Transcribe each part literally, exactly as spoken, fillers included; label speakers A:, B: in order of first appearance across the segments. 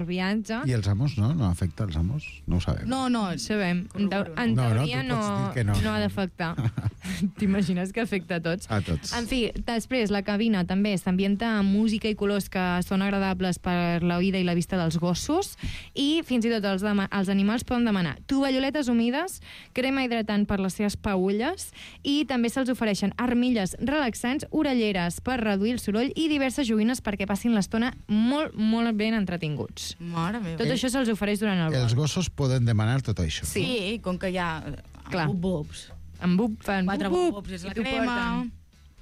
A: viatge.
B: I els amos, no? No afecta els amos? No ho sabem.
C: No, no,
A: Sabem. En, te en
B: No, no,
A: teoria
B: tu
A: no,
B: pots dir que no.
A: no ha d'afectar. T'imagines que afecta a tots?
B: A tots.
A: En fi, després, la cabina també s'ambienta amb música i colors que són agradables per la vida i la vista dels gossos, i fins i tot els, els animals poden demanar tovalloletes humides, crema hidratant per les seves peülles, i també se'ls ofereixen armilles relaxants, orelleres per reduir el soroll i diverses joguines perquè passin l'estona molt, molt ben entretinguts.
C: Mare meva.
A: Tot això se'ls ofereix durant el vol.
B: Els gossos poden demanar tot això.
A: Sí.
C: Sí, com que hi ha
A: Clar.
C: bub-bubs.
A: En bub fan
C: Quatre
A: bub,
C: bub-bubs és
A: i
C: la
A: t'ho
C: crema.
A: porten.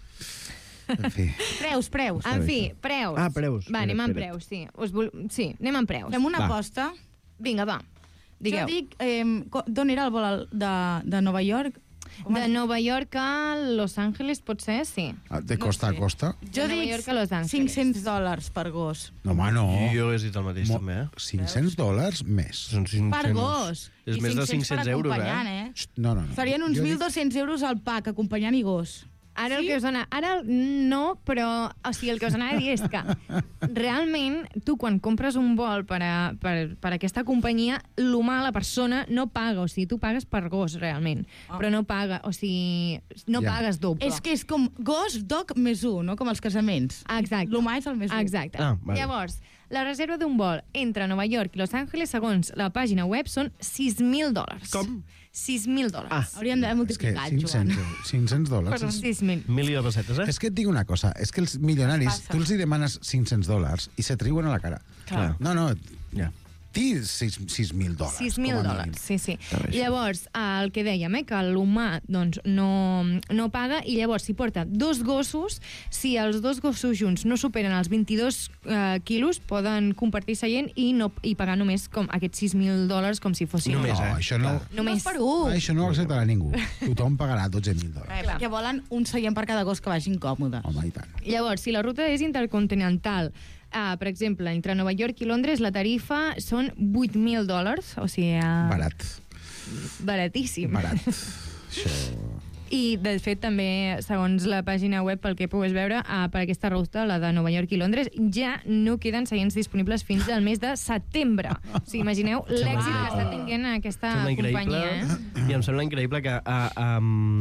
B: En fi.
C: Preus, preus.
A: En fi, preus.
D: Ah, preus.
A: Va, anem amb
D: Espera't.
A: preus, sí. Us vol... Sí, anem amb preus.
C: Fem una
D: Va.
C: aposta.
A: Vinga, va. Digueu.
C: Jo dic, eh, co- d'on era el vol al- de, de Nova York? Com
A: De
C: es-
A: Nova York a Los Angeles, potser, sí.
B: Ah, De costa a costa?
C: Jo
A: de Nova
C: dic
A: York a Los Angeles.
C: cinc-cents dòlars per gos.
B: No, home, no.
D: Jo he dit el mateix,
B: Mo-
D: també, eh?
B: cinc-cents dòlars més.
D: Són cinc-cents.
C: Per gos.
D: És
C: I
D: més de
C: cinc-cents
D: cinc-cents
C: per
D: euros,
C: acompanyant,
D: eh?
C: eh?
B: Xt, No, no, no.
C: Serien uns
B: Jo dic-
C: mil dos-cents euros al pack, acompanyant i gos.
A: Ara el que us anava... Ara no, però... O sigui, el que us anava a dir és que realment tu quan compres un vol per a, per, per a aquesta companyia, l'humà, la persona, no paga. O sigui, tu pagues per gos, realment.
C: Ah.
A: Però no paga... O sigui, no
B: Ja.
A: pagues doble.
C: És que és com gos, dog més un, no? Com els casaments.
A: Exacte.
C: L'humà és el més un.
A: Exacte.
D: Ah, vale.
A: Llavors, la reserva d'un vol entre Nova York i Los Angeles, segons la pàgina web, són sis mil dòlars.
D: Com?
A: sis mil dòlars.
D: Ah.
C: Hauríem d'haver
B: És que
C: multiplicat,
B: cinc-cents,
C: Joan.
B: cinc-cents dòlars...
A: Perdó,
B: és-
A: sis mil.
D: Milió de pessetes, eh?
B: És que et dic una cosa, és que els milionaris,
C: Passa.
B: tu els hi demanes cinc-cents dòlars i se triuen a la cara.
D: Clar.
B: No, no,
D: Ja.
B: dir sis mil dòlars.
A: sis mil
B: com a
A: dòlars,
B: mínim.
A: sí, sí.
D: Està bé, això.
A: Llavors, el que dèiem, eh, que l'humà doncs, no, no paga, i llavors si porta dos gossos, si els dos gossos junts no superen els vint-i-dos eh, quilos, poden compartir seient i, no, i pagar només com aquests sis mil dòlars com si fossin...
D: Només,
B: No,
D: eh?
B: això no...
A: Només.
C: Dos per un.
B: Ah, això no ho acceptarà ningú. Tothom pagarà dotze mil dòlars.
C: Eh, perquè volen un seient per cada gos que vagin còmodes.
B: Home, i tant.
A: Llavors, si la ruta és intercontinental, eh, per exemple, entre Nova York i Londres, la tarifa són vuit mil dòlars, o sigui... Eh,
B: Barat.
A: Baratíssim.
B: Barat. Això...
A: I, de fet, també, segons la pàgina web, pel que pugues veure, eh, per aquesta ruta, la de Nova York i Londres, ja no queden seients disponibles fins al mes de setembre. O sigui, imagineu l'èxit que està tinguent aquesta
D: Sembla
A: companyia,
D: increïble,
A: eh?
D: i em sembla increïble que a, a,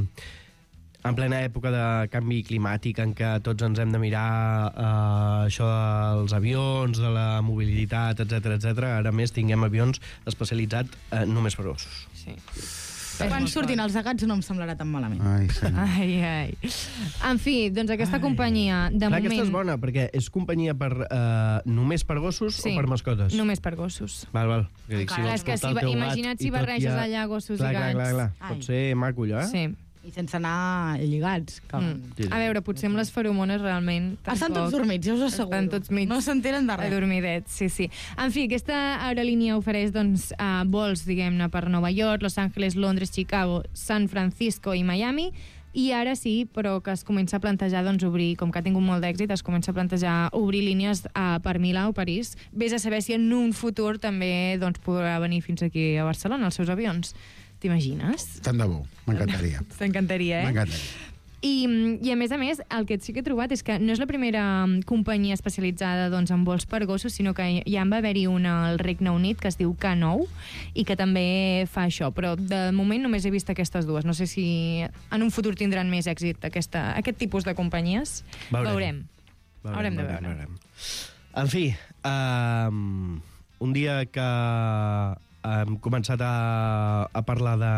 D: en plena època de canvi climàtic en què tots ens hem de mirar uh, això dels avions, de la mobilitat, etc etc, ara més tinguem avions especialitzats uh, només per gossos.
A: Sí.
C: Quan surtin els agats no em semblarà tan malament.
B: Ai, senyor.
A: Ai, ai. En fi, doncs aquesta companyia, de
D: Clar,
A: moment...
D: aquesta és bona, perquè és companyia per, uh, només per gossos
A: Sí,
D: o per mascotes?
A: només per gossos.
D: Val, val. Que dic,
C: Clar,
D: vols
A: és que
D: portar
A: si
D: el
A: va-
D: teu gat
A: imagina't
D: i
A: si
D: tot
A: barreges
D: ja-
A: allà gossos i
D: clar, clar,
A: gats.
D: Clar, clar,
C: Ai.
D: Pot ser maco, allò, eh?
A: Sí.
C: I sense anar lligats. Com...
A: Mm.
D: Sí, sí.
A: A veure, potser amb les feromones realment...
C: Estan
A: tampoc.
C: tots dormits, ja us ho asseguro.
A: Estan tots mig
C: No s'entenen de res.
A: adormidets, sí, sí. En fi, aquesta aerolínia ofereix doncs, uh, vols, diguem-ne, per Nova York, Los Angeles, Londres, Chicago, San Francisco i Miami, i ara sí, però que es comença a plantejar doncs, obrir, com que ha tingut molt d'èxit, es comença a plantejar obrir línies uh, per Milà o París. Vés a saber si en un futur també doncs, podrà venir fins aquí a Barcelona, els seus avions. T'imagines?
B: Tant de bo, m'encantaria.
A: T'encantaria, eh?
B: M'encantaria.
A: I, I a més a més, el que sí que he trobat és que no és la primera mm, companyia especialitzada doncs, en vols per gossos, sinó que ja en va haver-hi una al Regne Unit que es diu K nou i que també fa això, però de moment només he vist aquestes dues. No sé si en un futur tindran més èxit aquesta, aquest tipus de companyies.
D: Veurem.
A: Veurem. Haurem de veure.
D: veurem. En fi, um, un dia que hem començat a, a parlar de,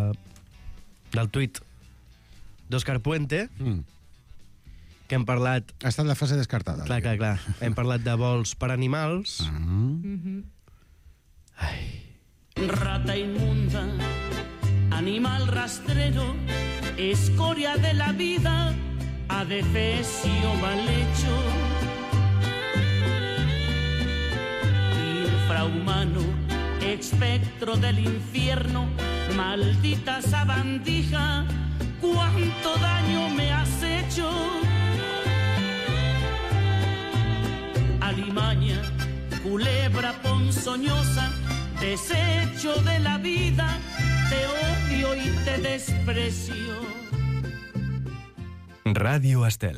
D: del tuit d'Òscar Puente,
B: Mm.
D: que hem parlat...
B: Ha estat la fase descartada.
D: Clar, clar, clar. Hem parlat de vols per animals.
B: Ah.
A: Mhm.
E: Rata inmunda, animal rastrero, escoria de la vida, adefesio mal hecho. Infrahumano, espectro del infierno, maldita sabandija, cuánto daño me has hecho. Alimaña, culebra ponzoñosa, desecho de la vida, te odio y te desprecio.
F: Ràdio Estel.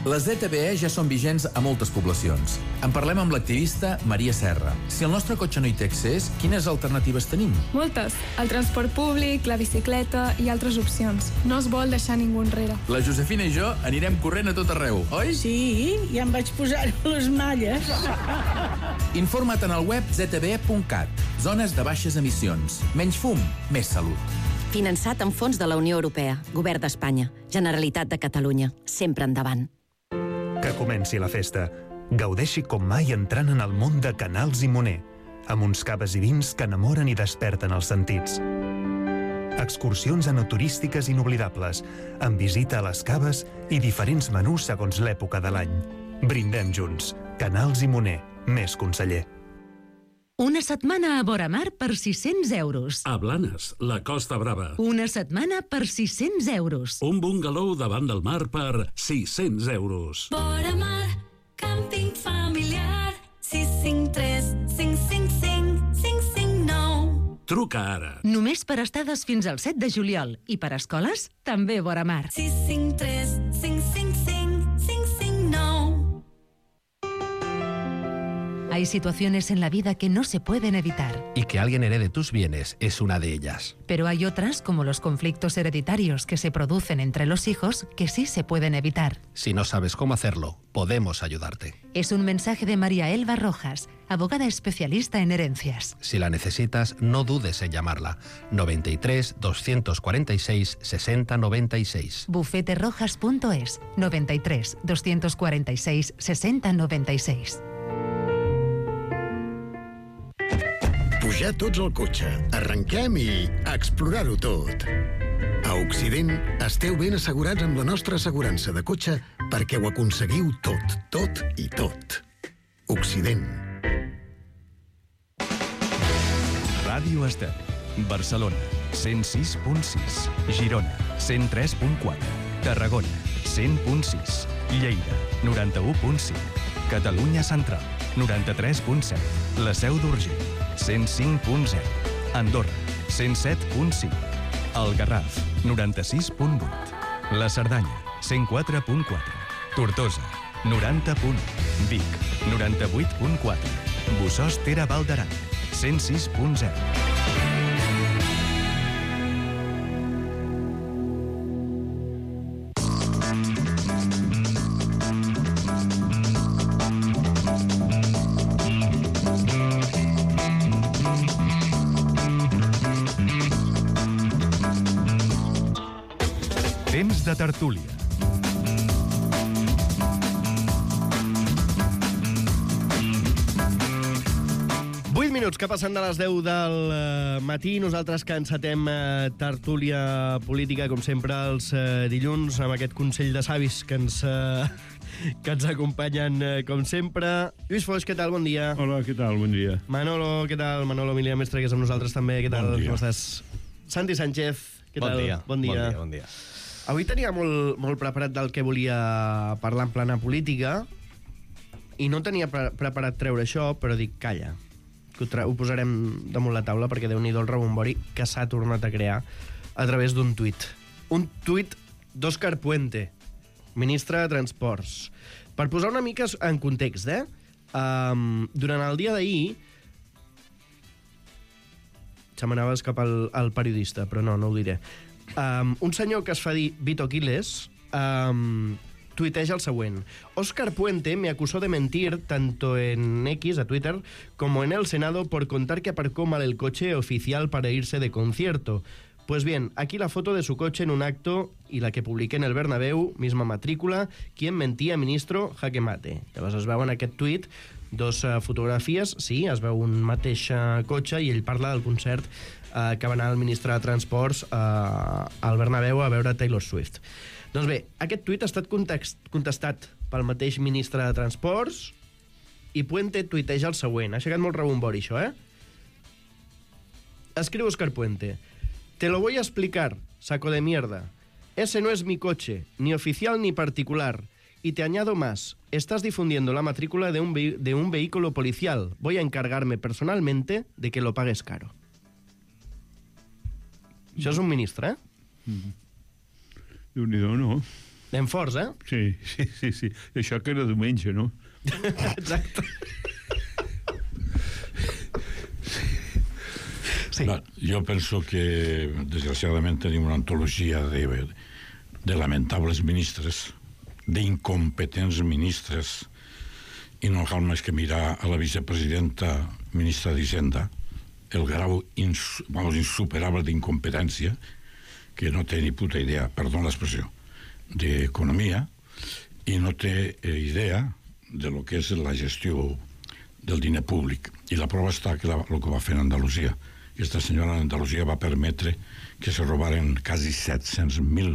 F: Les Z T E ja són vigents a moltes poblacions. En parlem amb l'activista Maria Serra. Si el nostre cotxe no hi té accés, quines alternatives tenim?
G: Moltes. El transport públic, la bicicleta i altres opcions. No es vol deixar ningú enrere.
F: La Josefina i jo anirem corrent a tot arreu, oi?
H: Sí, ja em vaig posar les malles.
F: Informa't en el web z t b e punt cat. Zones de baixes emissions. Menys fum, més salut.
I: Finançat amb fons de la Unió Europea. Govern d'Espanya. Generalitat de Catalunya. Sempre endavant.
J: Que comenci la festa. Gaudeixi com mai entrant en el món de Canals i Moner, amb uns caves i vins que enamoren i desperten els sentits. Excursions enoturístiques inoblidables, amb visita a les caves i diferents menús segons l'època de l'any. Brindem junts. Canals i Moner. Més conseller.
K: Una setmana a Voramar per sis-cents euros.
L: A Blanes, la Costa Brava.
K: Una setmana per sis-cents euros.
L: Un bungalow davant del mar per sis-cents euros.
M: Voramar, càmping familiar. sis cinc tres cinc cinc cinc cinc cinc nou.
L: Truca ara.
K: Només per estades fins al set de juliol. I per escoles, també Voramar.
M: sis cinc tres cinc cinc cinc cinc cinc nou.
K: Hay situaciones en la vida que no se pueden evitar.
N: Y que alguien herede tus bienes es una de ellas.
K: Pero hay otras, como los conflictos hereditarios que se producen entre los hijos, que sí se pueden evitar.
N: Si no sabes cómo hacerlo, podemos ayudarte.
K: Es un mensaje de María Elba Rojas, abogada especialista en herencias.
N: Si la necesitas, no dudes en llamarla. noventa y tres, doscientos cuarenta y seis, sesenta noventa y seis.
K: bufete rojas punto es, noventa y tres, doscientos cuarenta y seis, sesenta noventa y seis.
O: Pujar tots al cotxe, arrenquem i explorar-ho tot. A Occident esteu ben assegurats amb la nostra assegurança de cotxe perquè ho aconseguiu tot, tot i tot. Occident.
P: Ràdio Estel, Barcelona, cent sis punt sis, Girona, cent tres punt quatre, Tarragona, cent punt sis, Lleida, noranta-u punt cinc, Catalunya Central, noranta-tres punt set, La Seu d'Urgell, cent cinc punt zero, Andorra, cent set punt cinc, El Garraf, noranta-sis punt vuit, La Cerdanya, cent quatre punt quatre, Tortosa, noranta punt u, Vic, noranta-vuit punt quatre, Bossòst Ter Val d'Aran, cent sis punt zero. Temps de tertúlia.
D: vuit minuts que passen de les deu del matí. Nosaltres que encetem eh, tertúlia política, com sempre, els eh, dilluns, amb aquest Consell de Savis que ens, eh, que ens acompanyen, eh, com sempre. Lluís Foix, què tal? Bon dia.
Q: Hola, què tal? Bon dia.
D: Manolo, què tal? Manolo Emilià Mestre, que és amb nosaltres també. Què tal?
Q: Bon dia.
D: Com estàs? Santi Sánchez, què
R: Bon
D: tal?
R: dia.
D: Bon dia.
R: Bon dia, bon dia.
D: Avui tenia molt, molt preparat del que volia parlar en plana política i no tenia pre preparat treure això, però dic, calla, que ho, ho posarem damunt la taula perquè Déu-n'hi-do el rebombori que s'ha tornat a crear a través d'un tuit. Un tuit d'Òscar Puente, ministre de Transports. Per posar una mica en context, eh? Um, durant el dia d'ahir se m'anava a escapar el, el periodista, però no, no ho diré. Um, un senyor que es fa dir Vito Quiles um, tuiteja el següent: Óscar Puente me acusó de mentir tanto en X, a Twitter, como en el Senado por contar que aparcó mal el coche oficial para irse de concierto. Pues bien, aquí la foto de su coche en un acto y la que publiqué en el Bernabéu, misma matrícula, ¿quién mentía, ministro? Jaque mate. Llavors es veu en aquest tuit dos uh, fotografies, sí, es veu un mateix uh, cotxe i ell parla del concert uh, que va anar el ministre de Transports uh, al Bernabéu a veure Taylor Swift. Doncs bé, aquest tuit ha estat context, contestat pel mateix ministre de Transports i Puente tuiteja el següent. Ha aixecat molt rebombori, això, eh? Escriu Óscar Puente: te lo voy a explicar, saco de mierda. Ese no es mi coche, ni oficial ni particular. Y te añado más, estás difundiendo la matrícula de un, de un vehículo policial. Voy a encargarme personalmente de que lo pagues caro. Això és un ministre, eh?
Q: Mm-hmm. Déu-n'hi-do, no?
D: Anem forts, eh?
Q: Sí, sí, sí, sí. Això que era diumenge, no?
D: Exacte.
R: Sí. Va, jo penso que, desgraciadament, tenim una antologia de, de lamentables ministres, d'incompetents ministres, i no cal més que mirar a la vicepresidenta ministra d'Hisenda, el grau ins, vamos, insuperable d'incompetència, que no té ni puta idea, perdó l'expressió, d'economia, i no té eh, idea de lo que és la gestió del diner públic. I la prova està que la, el que va fer en Andalusia. Aquesta senyora en Andalusia va permetre que se robaren quasi set-cents mil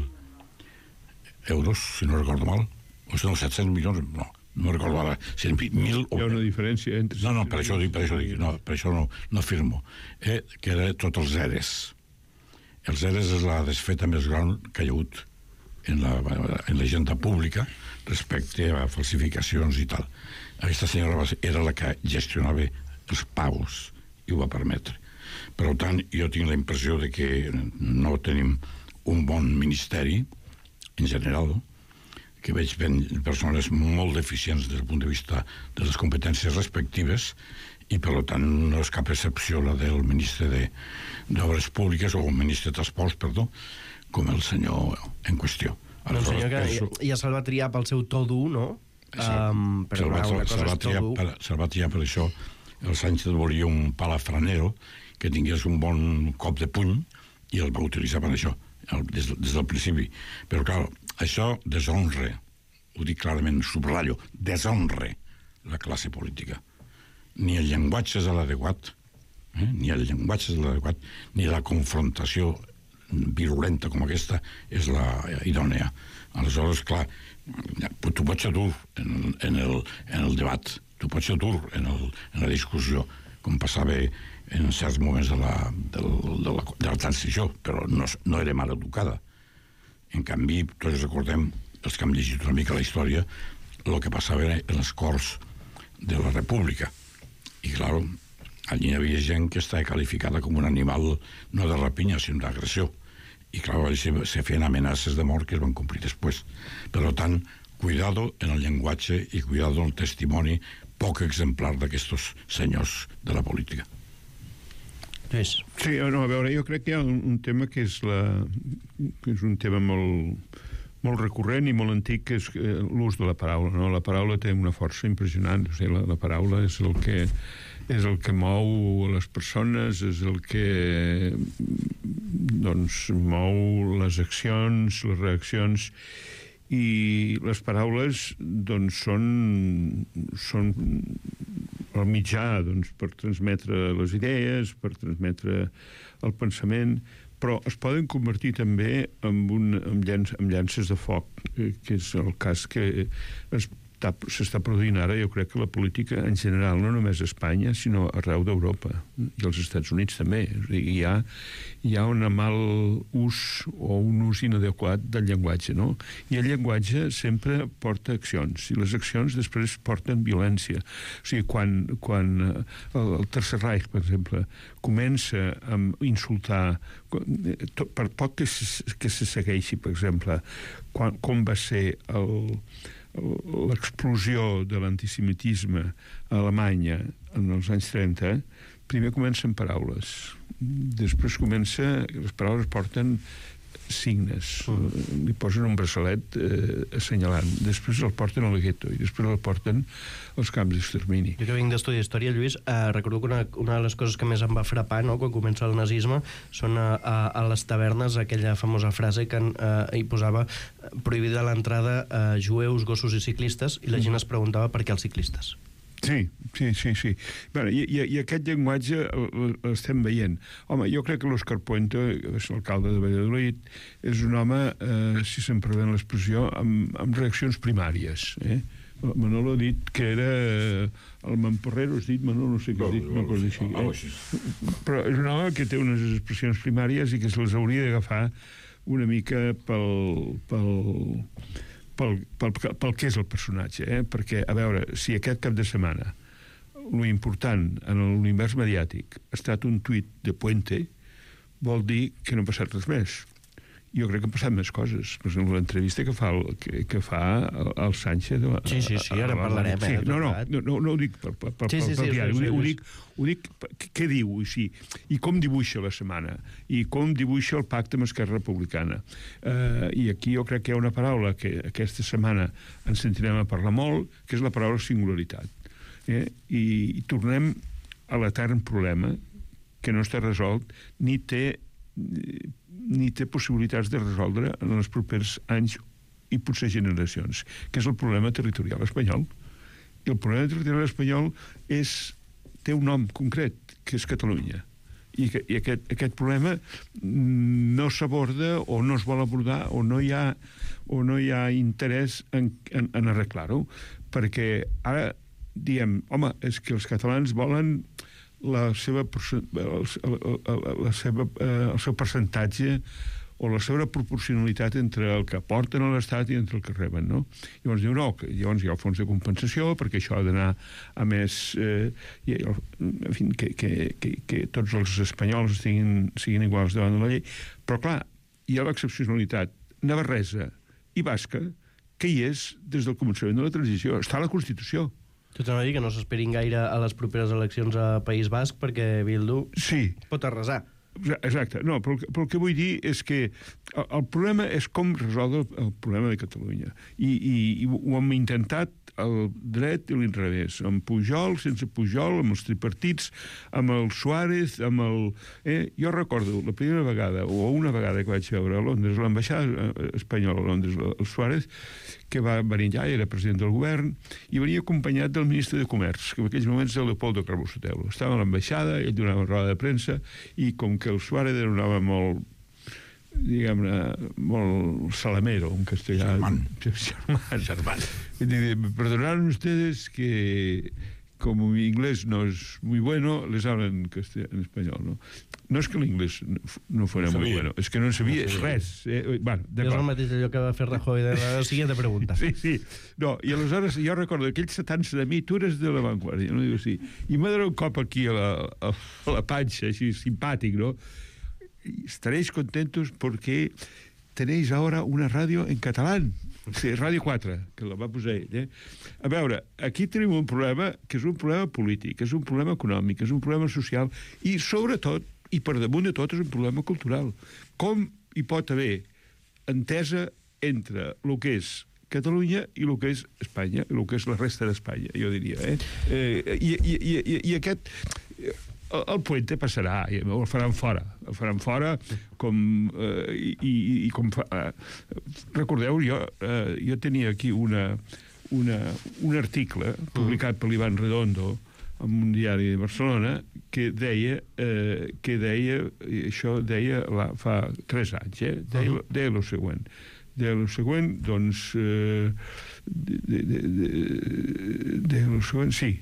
R: euros, si no recordo mal, o si no, set-cents milions, no, no recordo ara, cent mil...
Q: Hi ha una diferència entre...
R: No, no, per això dic, per això dic, no, per això no, no firmo. Eh, que era tots els ERES. Els ERES és la desfeta més gran que hi ha hagut en la, en l'agenda pública respecte a falsificacions i tal. Aquesta senyora era la que gestionava els pagos i ho va permetre. Per tant, jo tinc la impressió de que no tenim un bon ministeri, en general, que veig ben persones molt deficients des del punt de vista de les competències respectives, i per tant no és cap excepció la del ministre d'Obres Públiques, o el ministre de Transports, perdó, com el senyor en qüestió.
D: Un senyor que ja, ja se'l va triar pel seu to dur, no?
R: Sí, um, però una cosa se és to dur. Per, se'l va triar per això. El Sánchez volia un palafranero que tingués un bon cop de puny i el va utilitzar per això, des, des del principi. Però, clar, això deshonre, ho dic clarament, subratllo, deshonre la classe política. Ni el llenguatge és l'adequat, eh? ni el llenguatge és l'adequat, ni la confrontació virulenta com aquesta és la idònea. Aleshores, clar, tu pots ser dur en, en, el, en el debat, tu pots ser dur en, el, en la discussió, com passava en certs moments de la, de la, de la, de la transició, però no, no era mal educada. En canvi, tots recordem, els que hem llegit una mica la història, el que passava en les Corts de la República. I, clar, allí hi havia gent que estava qualificada com un animal no de rapinya, sinó d'agressió. I, clar, se, se feien amenaces de mort que es van complir després. Per tant, cuidado en el llenguatge i cuidado en el testimoni poc exemplar d'aquests senyors de la política.
Q: Sí, no, a veure, jo crec que hi ha un, un tema que és, la, que és un tema molt, molt recurrent i molt antic, que és l'ús de la paraula, no? La paraula té una força impressionant, o sigui, la, la paraula és el que és el que mou les persones, és el que doncs mou les accions, les reaccions, i les paraules doncs són són el mitjà doncs, per transmetre les idees, per transmetre el pensament, però es poden convertir també en, un, en, llanç, en llances de foc, eh, que és el cas que es s'està produint ara. Jo crec que la política en general, no només a Espanya, sinó arreu d'Europa i als Estats Units també. O sigui, hi ha, hi ha un mal ús o un ús inadequat del llenguatge, no? I el llenguatge sempre porta accions, i les accions després porten violència. O sigui, quan, quan el, el Tercer Reich, per exemple, comença a insultar, tot, per poc que se, que se segueixi, per exemple, quan, com va ser el l'explosió de l'antisemitisme a Alemanya en els anys trenta, primer comencen paraules, després comença, les paraules porten signes, mm. li posen un braçalet eh, assenyalant, després el porten al gueto i després el porten als camps d'extermini.
D: Jo que vinc d'estudiar història, Lluís, eh, recordo que una, una de les coses que més em va frapar, no?, quan comença el nazisme, són a, a, a les tavernes aquella famosa frase que eh, hi posava prohibida l'entrada a jueus, gossos i ciclistes, i la gent es preguntava per què els ciclistes.
Q: Sí, sí, sí, sí. Bueno, i, i, I aquest llenguatge l'estem veient. Home, jo crec que l'Òscar Puente, és l'alcalde de Valladolid, és un home, eh, si se'n permet l'expressió, amb, amb reaccions primàries. Eh? Manolo ha dit que era el Mamporrero, has dit, Manolo, no sé què has dit, una cosa així. Eh? Però és un home que té unes expressions primàries i que se les hauria d'agafar una mica pel... pel Pel, pel, pel que és el personatge, eh? Perquè, a veure, si aquest cap de setmana lo important en l'univers mediàtic ha estat un tuit de Puente, vol dir que no ha passat res més. jo crec que han passat més coses. Per exemple, l'entrevista que fa el, que, que fa el, el Sánchez... A,
D: sí, sí, sí, ara en parlarem.
Q: Sí, no, no, no, no, no ho dic per, per, per, sí, sí, per sí, diari, sí, ho, dic, ho dic què diu, sí, i com dibuixa la setmana, i com dibuixa el pacte amb Esquerra Republicana. Uh, I aquí jo crec que hi ha una paraula que aquesta setmana ens sentirem a parlar molt, que és la paraula singularitat. Eh? I, I tornem a l'etern problema que no està resolt ni té ni té possibilitats de resoldre en els propers anys i potser generacions, que és el problema territorial espanyol. I el problema territorial espanyol és, té un nom concret, que és Catalunya. I, que, i aquest, aquest problema no s'aborda o no es vol abordar o no hi ha, o no hi ha interès en, en, en arreglar-ho, perquè ara diem, home, és que els catalans volen la seva, el, el, la seva, eh, el seu percentatge o la seva proporcionalitat entre el que aporten a l'Estat i entre el que reben, no? Llavors diu, no, que llavors hi ha el fons de compensació perquè això ha d'anar a més... Eh, i, en fi, que, que, que, que tots els espanyols siguin, siguin iguals davant de la llei. Però, clar, hi ha l'excepcionalitat navarresa i basca que hi és des del començament de la transició. Està a la Constitució.
D: Tu t'anava a dir que no s'esperin gaire a les properes eleccions a País Basc perquè Bildu
Q: sí.
D: pot arrasar.
Q: Exacte. No, però, però el que vull dir és que el, el problema és com resoldre el, el problema de Catalunya. I, i, i ho hem intentat el dret i l'inrevés, amb Pujol, sense Pujol, amb els tripartits, amb el Suárez, amb el... Eh? Jo recordo la primera vegada, o una vegada que vaig veure a Londres, l'ambaixada espanyola a Londres, el Suárez, que va venir allà, era president del govern, i venia acompanyat del ministre de Comerç, que en aquells moments era Leopoldo Calvo Sotelo. Estava a l'ambaixada, ell donava una roda de premsa, i com que el Suárez era un home molt, diguem-ne, molt salamero, en castellà.
R: Germán.
Q: Germán. Germán. Perdonaron ustedes que como mi inglés no es muy bueno, les hablan en español, ¿no? No és que l'inglès no fos no muy bueno, és que no sabia no sabia. res. Eh? Bueno,
D: és el mateix allò que va fer Rajoy de la siguiente pregunta.
Q: Sí, sí. No, i aleshores jo recordo aquell setança de mi, tu eres de la Vanguardia, no? Diu, sí. I m'ha donat un cop aquí a la, a la panxa, així simpàtic, no? Estaréis contentos porque tenéis ahora una radio en catalán. Sí, Ràdio quatre, que la va posar ell. Eh? A veure, aquí tenim un problema que és un problema polític, és un problema econòmic, és un problema social i, sobretot, i per damunt de tot, és un problema cultural. Com hi pot haver entesa entre el que és Catalunya i el que és Espanya, i el que és la resta d'Espanya, jo diria. Eh? Eh, i, i, i, I aquest... El, el puente passarà, i el faran fora. El faran fora com... Eh, i, i com fa, eh, recordeu, jo, eh, jo tenia aquí una, una, un article publicat per l'Ivan Redondo en un diari de Barcelona que deia, eh, que deia això deia la, fa tres anys, eh? deia, uh -huh. deia el següent. Deia el següent, doncs... Eh, de, de, de, de, deia el següent, sí.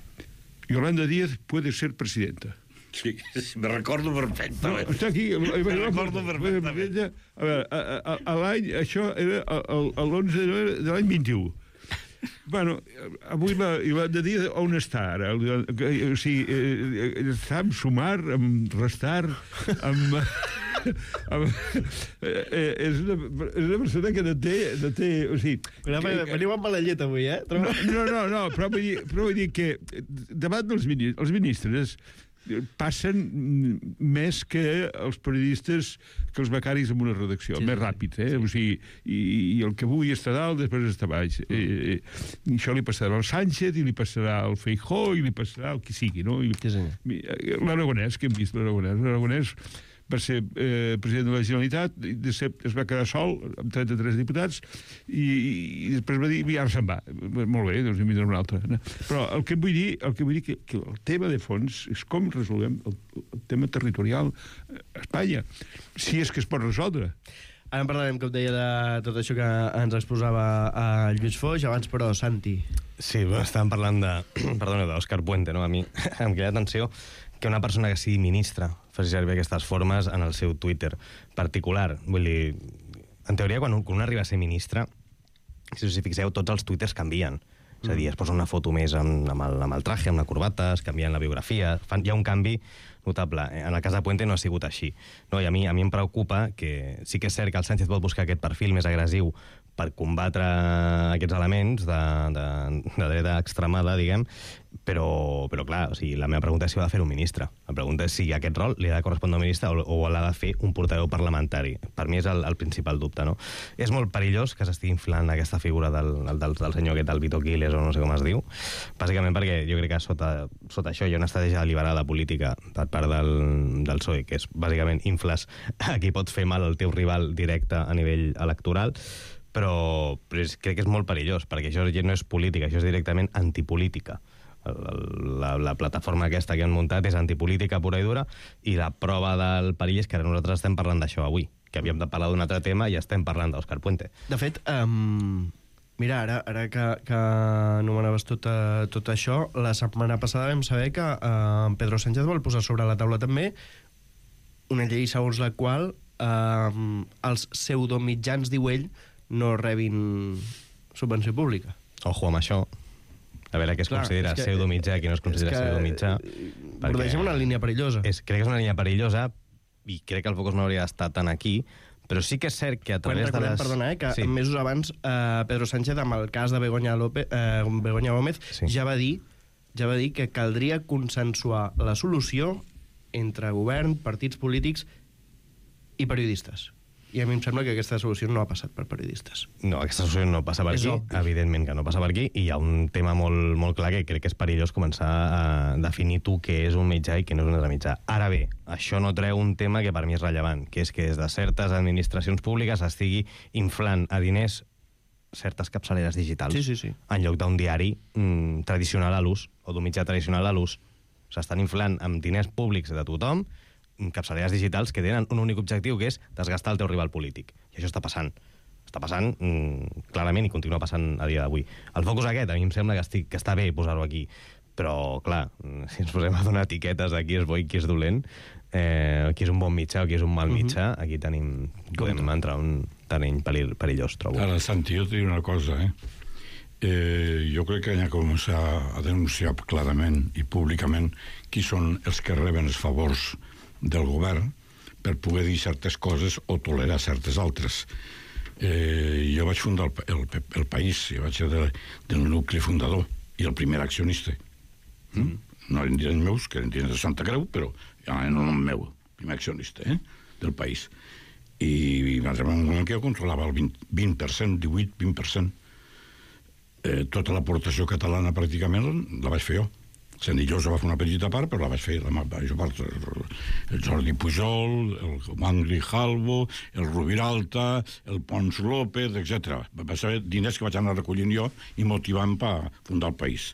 Q: Yolanda Díaz puede ser presidenta.
R: Sí, me recordo perfectament.
Q: No, està aquí.
R: Me recordo perfectament.
Q: A veure, a, a, a l'any, això era l'onze de l'any vint-i-u. Bueno, avui la Yolanda Díaz on està ara? O sigui, està amb sumar, amb restar, amb... eh, és, una, és una persona que no té... No té o sigui,
D: veniu amb la llet avui, eh?
Q: No, no, no, no però, vull dir, però vull dir que davant dels ministres, els ministres passen més que els periodistes, que els becaris en una redacció, sí, més ràpid, eh? Sí. O sigui, i, i el que avui està dalt, després està baix. Mm. Eh, I això li passarà al Sánchez, i li passarà al Feijóo, i li passarà al qui sigui, no? I, sí, l'Aragonès, que hem vist l'Aragonès, l'Aragonès va ser eh, president de la Generalitat, i de ser, es va quedar sol amb trenta-tres diputats i, i després va dir, ja se'n va, molt bé, doncs en vindrà un altre, no? Però el que vull dir, el que vull dir que, que el tema de fons és com resolem el, el tema territorial a Espanya, si és que es pot resoldre.
D: Ara en parlarem, com deia, de tot això que ens exposava a Lluís Foix. Abans, però, Santi.
S: Sí, estàvem parlant de... perdona, d'Òscar Puente, no? A mi em queda atenció que una persona que sigui ministra faci servir aquestes formes en el seu Twitter particular. Vull dir, en teoria, quan un, quan un arriba a ser ministre, si us hi fixeu, tots els twitters canvien. És a dir, es posa una foto més amb, amb, el, amb el traje, amb la corbata, es canvien la biografia, fan, hi ha un canvi notable. En el cas de Puente no ha sigut així. No? I a mi, a mi em preocupa que sí que és cert que el Sánchez vol buscar aquest perfil més agressiu per combatre aquests elements de, de, de dreta extremada, diguem, però, però clar, o sigui, la meva pregunta és si ho ha de fer un ministre. La pregunta és si aquest rol li ha de correspondre a un ministre o, o l'ha de fer un portaveu parlamentari. Per mi és el, el principal dubte, no? És molt perillós que s'estigui inflant aquesta figura del, del, del, del senyor aquest, el Vito Quiles, o no sé com es diu, bàsicament perquè jo crec que sota, sota això hi ha una estratègia deliberada política per part del, del P S O E, que és bàsicament infles a qui pot fer mal al teu rival directe a nivell electoral, però, però és, crec que és molt perillós, perquè això no és política, això és directament antipolítica. La, la plataforma aquesta que han muntat és antipolítica pura i dura, i la prova del perill és que ara nosaltres estem parlant d'això avui, que havíem de parlar d'un altre tema i estem parlant d'Òscar Puente.
D: De fet, um, mira, ara, ara que, que anomenaves tot, uh, tot això, la setmana passada vam saber que uh, Pedro Sánchez vol posar sobre la taula també una llei segons la qual uh, els pseudomitjans, diu ell, no rebin subvenció pública.
S: Ojo amb això. A veure què es Clar, considera que, pseudomitjà i què no es considera pseudomitjà.
D: Bordegem una línia perillosa.
S: És, crec que és una línia perillosa i crec que el focus no hauria d'estar tant aquí, però sí que és cert que a través de les...
D: Perdona, eh, que sí. mesos abans eh, Pedro Sánchez, amb el cas de Begoña, López, eh, Begoña Gómez, sí. ja va dir ja va dir que caldria consensuar la solució entre govern, partits polítics i periodistes. I a mi em sembla que aquesta solució no ha passat per periodistes.
S: No, aquesta solució no passa per aquí, evidentment que no passa per aquí, i hi ha un tema molt, molt clar que crec que és perillós començar a definir tu què és un mitjà i què no és un altre mitjà. Ara bé, això no treu un tema que per mi és rellevant, que és que des de certes administracions públiques estigui inflant a diners certes capçaleres digitals,
D: sí, sí, sí.
S: en lloc d'un diari mm, tradicional a l'ús, o d'un mitjà tradicional a l'ús. S'estan inflant amb diners públics de tothom capçaleres digitals que tenen un únic objectiu, que és desgastar el teu rival polític. I això està passant. Està passant mm, clarament i continua passant a dia d'avui. El focus aquest, a mi em sembla que, estic, que està bé posar-ho aquí, però, clar, si ens posem a donar etiquetes de qui és bo i qui és dolent, eh, qui és un bon mitjà o qui és un mal mitjà, uh-huh. aquí tenim, podem Compte. entrar un terreny perillós, trobo.
R: Ara, Santi, jo t'he dit una cosa, eh? Eh, jo crec que hi ha que començar a denunciar clarament i públicament qui són els que reben els favors del govern per poder dir certes coses o tolerar certes altres. Eh, jo vaig fundar el, el, el país, jo vaig ser de, del nucli fundador i el primer accionista. Mm? No eren diners meus, que eren diners de Santa Creu, però ja no eren meu, primer accionista eh, del país. I va arribar un moment que jo controlava el vint per cent, divuit, vint per cent. Eh, tota l'aportació catalana pràcticament la vaig fer jo. Senillosa va fer una petita part, però la vaig fer la major part. El Jordi Pujol, el Juan Grijalvo, el Rubiralta, el Pons López, etcètera. Va ser diners que vaig anar recollint jo i motivant per fundar el país.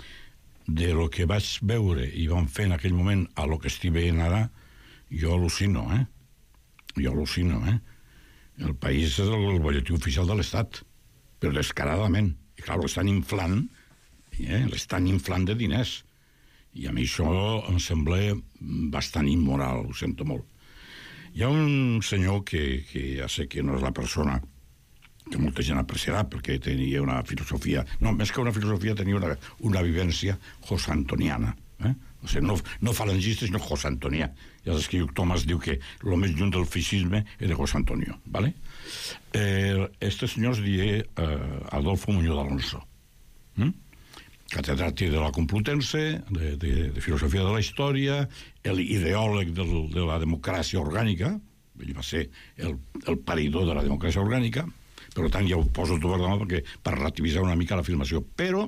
R: De lo que vaig veure i vam fer en aquell moment a lo que estic veient ara, jo al·lucino, eh? Jo al·lucino, eh? El país és el bolletí oficial de l'Estat, però descaradament. I clar, l'estan inflant, eh? l'estan inflant de diners. I a mi això em sembla bastant immoral, ho sento molt. Hi ha un senyor que, que ja sé que no és la persona que molta gent apreciarà, perquè tenia una filosofia, no, més que una filosofia, tenia una, una vivència josantoniana. Eh? O sigui, no, no falangista, sinó josantonià. Ja saps que Tomàs diu que el més lluny del feixisme era José Antonio, ¿vale? Eh, este senyor es diu eh, Adolfo Muñoz Alonso. ¿Mm? Catedràtic de la Complutense, de, de, de filosofia de la història, l'ideòleg del, de la democràcia orgànica, ell va ser el, el paridor de la democràcia orgànica, per tant ja ho poso tot per perquè per relativitzar una mica l'afirmació. Però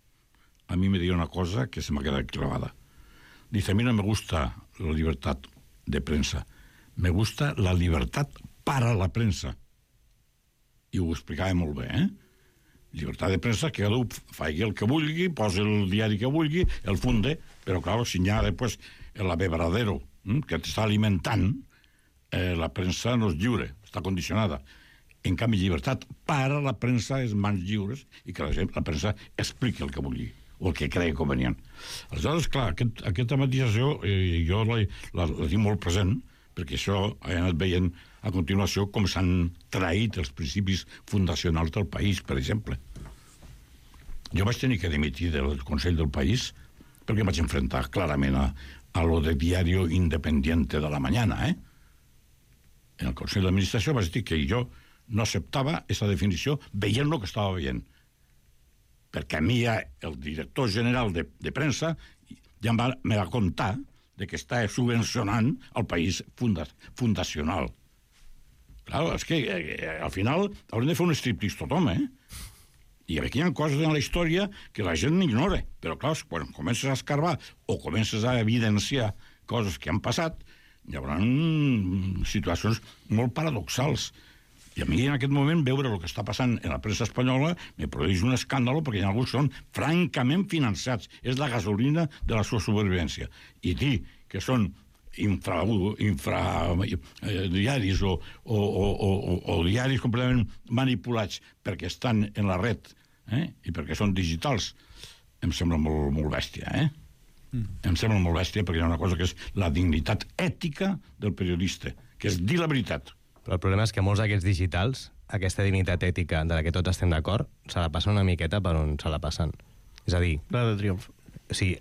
R: a mi me dio una cosa que se m'ha quedat clavada. Dice, a mí no me gusta la libertad de prensa, me gusta la libertad para la prensa. I ho explicava molt bé, eh? Llibertat de premsa, que cada un faci el que vulgui, posi el diari que vulgui, el funde, però, clar, si hi ha després l'abebradero que t'està alimentant, eh, la premsa no és lliure, està condicionada. En canvi, llibertat per a la premsa és mans lliures i que la, la premsa expliqui el que vulgui o el que cregui convenient. Aleshores, clar, aquest, aquesta matització eh, jo la, la, la tinc molt present, perquè això he anat veient a continuació com s'han traït els principis fundacionals del país, per exemple. Jo vaig tenir que dimitir del Consell del País perquè em vaig enfrontar clarament a, a lo de Diario Independiente de la Mañana, eh? En el Consell d'Administració vaig dir que jo no acceptava aquesta definició veient el que estava veient. Perquè a mi ja el director general de, de premsa ja em va, me va contar de que està subvencionant el país funda, fundacional. Clar, és que eh, al final haurem de fer un striptease tothom, eh? I aquí hi ha coses en la història que la gent ignora, però clar, quan comences a escarbar o comences a evidenciar coses que han passat, hi haurà situacions molt paradoxals. I a mi en aquest moment veure el que està passant en la premsa espanyola me produeix un escàndol perquè hi ha alguns que són francament finançats. És la gasolina de la seva supervivència. I dir que són infra, infra eh, diaris o, o, o, o, o diaris completament manipulats perquè estan en la red eh, i perquè són digitals, em sembla molt, molt bèstia, eh? Mm. Em sembla molt bèstia perquè hi ha una cosa que és la dignitat ètica del periodista, que és dir la veritat.
S: Però el problema és que molts d'aquests digitals, aquesta dignitat ètica de la que tots estem d'acord, se la passen una miqueta per on se la passen. És a dir...
D: La de triomf.
S: O sigui,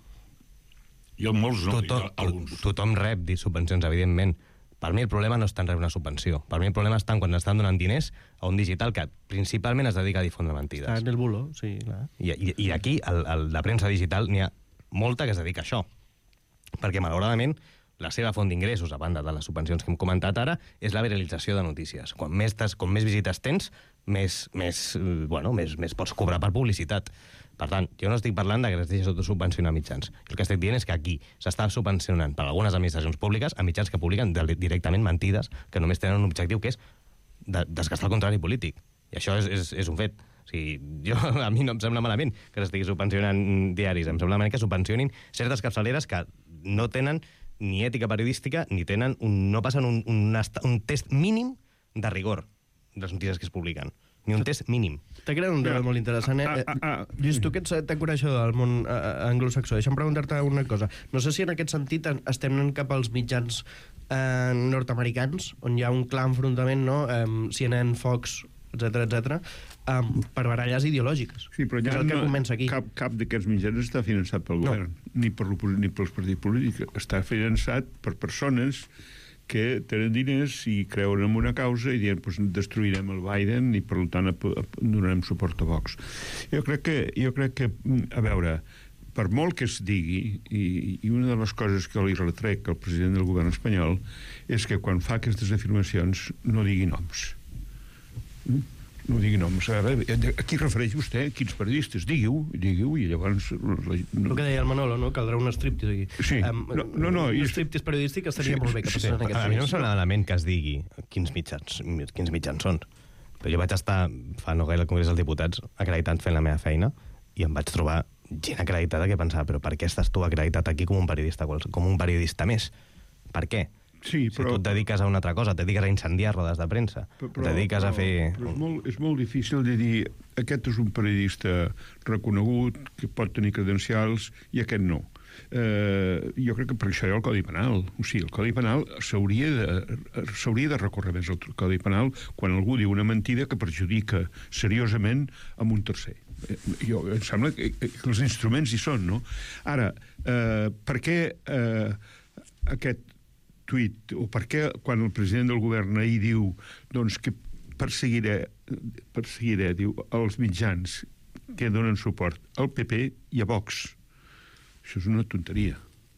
R: jo molts no,
S: tothom, alguns. Tothom rep subvencions, evidentment. Per mi el problema no és tant rebre una subvenció. Per mi el problema és tant quan estan donant diners a un digital que principalment es dedica a difondre mentides.
D: Està en el bulo, sí, clar.
S: I, i, i aquí, el, el, la premsa digital, n'hi ha molta que es dedica a això. Perquè, malauradament, la seva font d'ingressos, a banda de les subvencions que hem comentat ara, és la viralització de notícies. Quan més, tas, com més visites tens, més, més, bueno, més, més pots cobrar per publicitat. Per tant, jo no estic parlant de que es deixi subvencionar mitjans. El que estic dient és que aquí s'està subvencionant per algunes administracions públiques a mitjans que publiquen directament mentides que només tenen un objectiu que és de, desgastar el contrari polític. I això és, és, és un fet. O sigui, jo, a mi no em sembla malament que s'estigui subvencionant diaris. Em sembla malament que subvencionin certes capçaleres que no tenen ni ètica periodística ni tenen un, no passen un, un, un test mínim de rigor de les notícies que es publiquen. Ni un test mínim.
D: T'ha creat un debat molt interessant, eh? Ah, ah, ah. Lluís, tu que ets tan coneixedor del món eh, anglosaxó, deixa'm preguntar-te una cosa. No sé si en aquest sentit estem anant cap als mitjans eh, nord-americans, on hi ha un clar enfrontament, no? Eh, C N N, Fox, etcètera, etcètera, eh, per baralles ideològiques.
Q: Sí, però ja
D: és el que
Q: no,
D: comença aquí.
Q: Cap, cap d'aquests mitjans està finançat pel govern, no. ni, per, ni pels partits polítics. Està finançat per persones que tenen diners i creuen en una causa i diuen, pues, destruirem el Biden i per tant donarem suport a Vox. Jo crec que, jo crec que a veure, per molt que es digui, i, i una de les coses que li retrec al president del govern espanyol és que quan fa aquestes afirmacions no digui noms. No digui noms. A qui refereix vostè? Quins periodistes? Digui-ho, digui-ho, i llavors... La...
D: El que deia el Manolo, no? Caldrà un striptease aquí.
Q: Sí. Um, no, no, no.
D: Un striptease periodístic estaria sí, molt bé que passés
S: sí,
D: en aquest
S: a mi no em sembla malament que es digui quins mitjans, quins mitjans són. Però jo vaig estar fa no gaire al Congrés dels Diputats acreditant fent la meva feina i em vaig trobar gent acreditada que pensava, però per què estàs tu acreditat aquí com un periodista, com un periodista més? Per què?
Q: Sí, però...
S: Si tu et dediques a una altra cosa, et dediques a incendiar rodes de premsa, però, et dediques
Q: però,
S: a fer...
Q: Però és molt, és molt difícil de dir aquest és un periodista reconegut, que pot tenir credencials, i aquest no. Eh, jo crec que per això hi ha el Codi Penal. O sigui, el Codi Penal s'hauria de, s'hauria de recórrer més el Codi Penal quan algú diu una mentida que perjudica seriosament amb un tercer. Eh, jo, em sembla que, que els instruments hi són, no? Ara, eh, per què eh, aquest tuit, o per què quan el president del govern ahir diu doncs que perseguiré, perseguiré diu, els mitjans que donen suport al P P i a Vox. Això és una tonteria.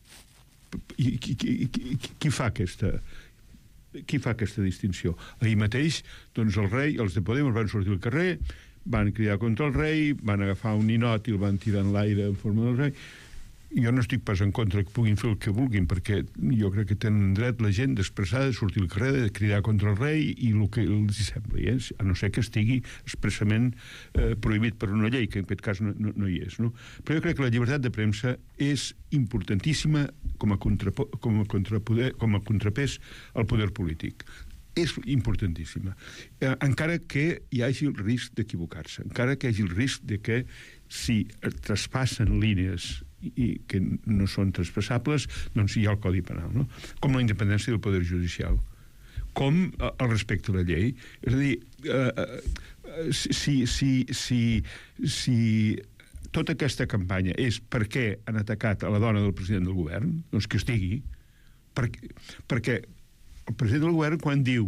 Q: I qui, qui, qui, qui fa aquesta qui fa aquesta distinció? Ahir mateix, doncs el rei, els de Podemos van sortir al carrer, van cridar contra el rei, van agafar un ninot i el van tirar en l'aire en forma del rei. Jo no estic pas en contra que puguin fer el que vulguin, perquè jo crec que tenen dret la gent d'expressar, de sortir al carrer, de cridar contra el rei i el que els sembla, eh? A no ser que estigui expressament eh, prohibit per una llei, que en aquest cas no, no, no hi és, no? Però jo crec que la llibertat de premsa és importantíssima com a, contrapo, com a, contrapoder, com a contrapès al poder polític. És importantíssima. Eh, encara que hi hagi el risc d'equivocar-se, encara que hi hagi el risc de que si traspassen línies i que no són traspassables, doncs hi ha el Codi Penal, no? Com la independència del poder judicial, com el respecte a la llei. És a dir, eh, si, si, si, si tota aquesta campanya és per què han atacat a la dona del president del govern, doncs que es digui, perquè, perquè el president del govern quan diu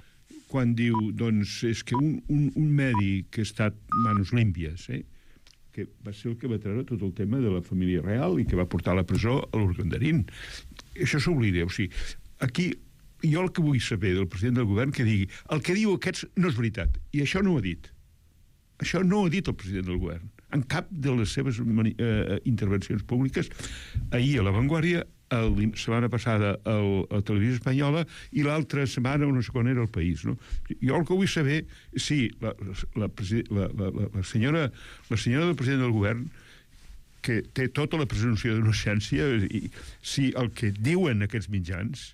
Q: quan diu, doncs, és que un, un, un medi que ha estat manos límpies, eh? que va ser el que va treure tot el tema de la família real i que va portar a la presó a l'Urgandarín. Això s'oblida. O sigui, aquí jo el que vull saber del president del govern que digui el que diu aquests no és veritat. I això no ho ha dit. Això no ho ha dit el president del govern. En cap de les seves eh, intervencions públiques. Ahir a La Vanguardia, la setmana passada a la Televisió Espanyola i l'altra setmana, no sé quan era, El País. No? Jo el que vull saber, sí, la, la, la, la, la, la, senyora, la senyora del president del govern, que té tota la presumpció d'innocència, i si el que diuen aquests mitjans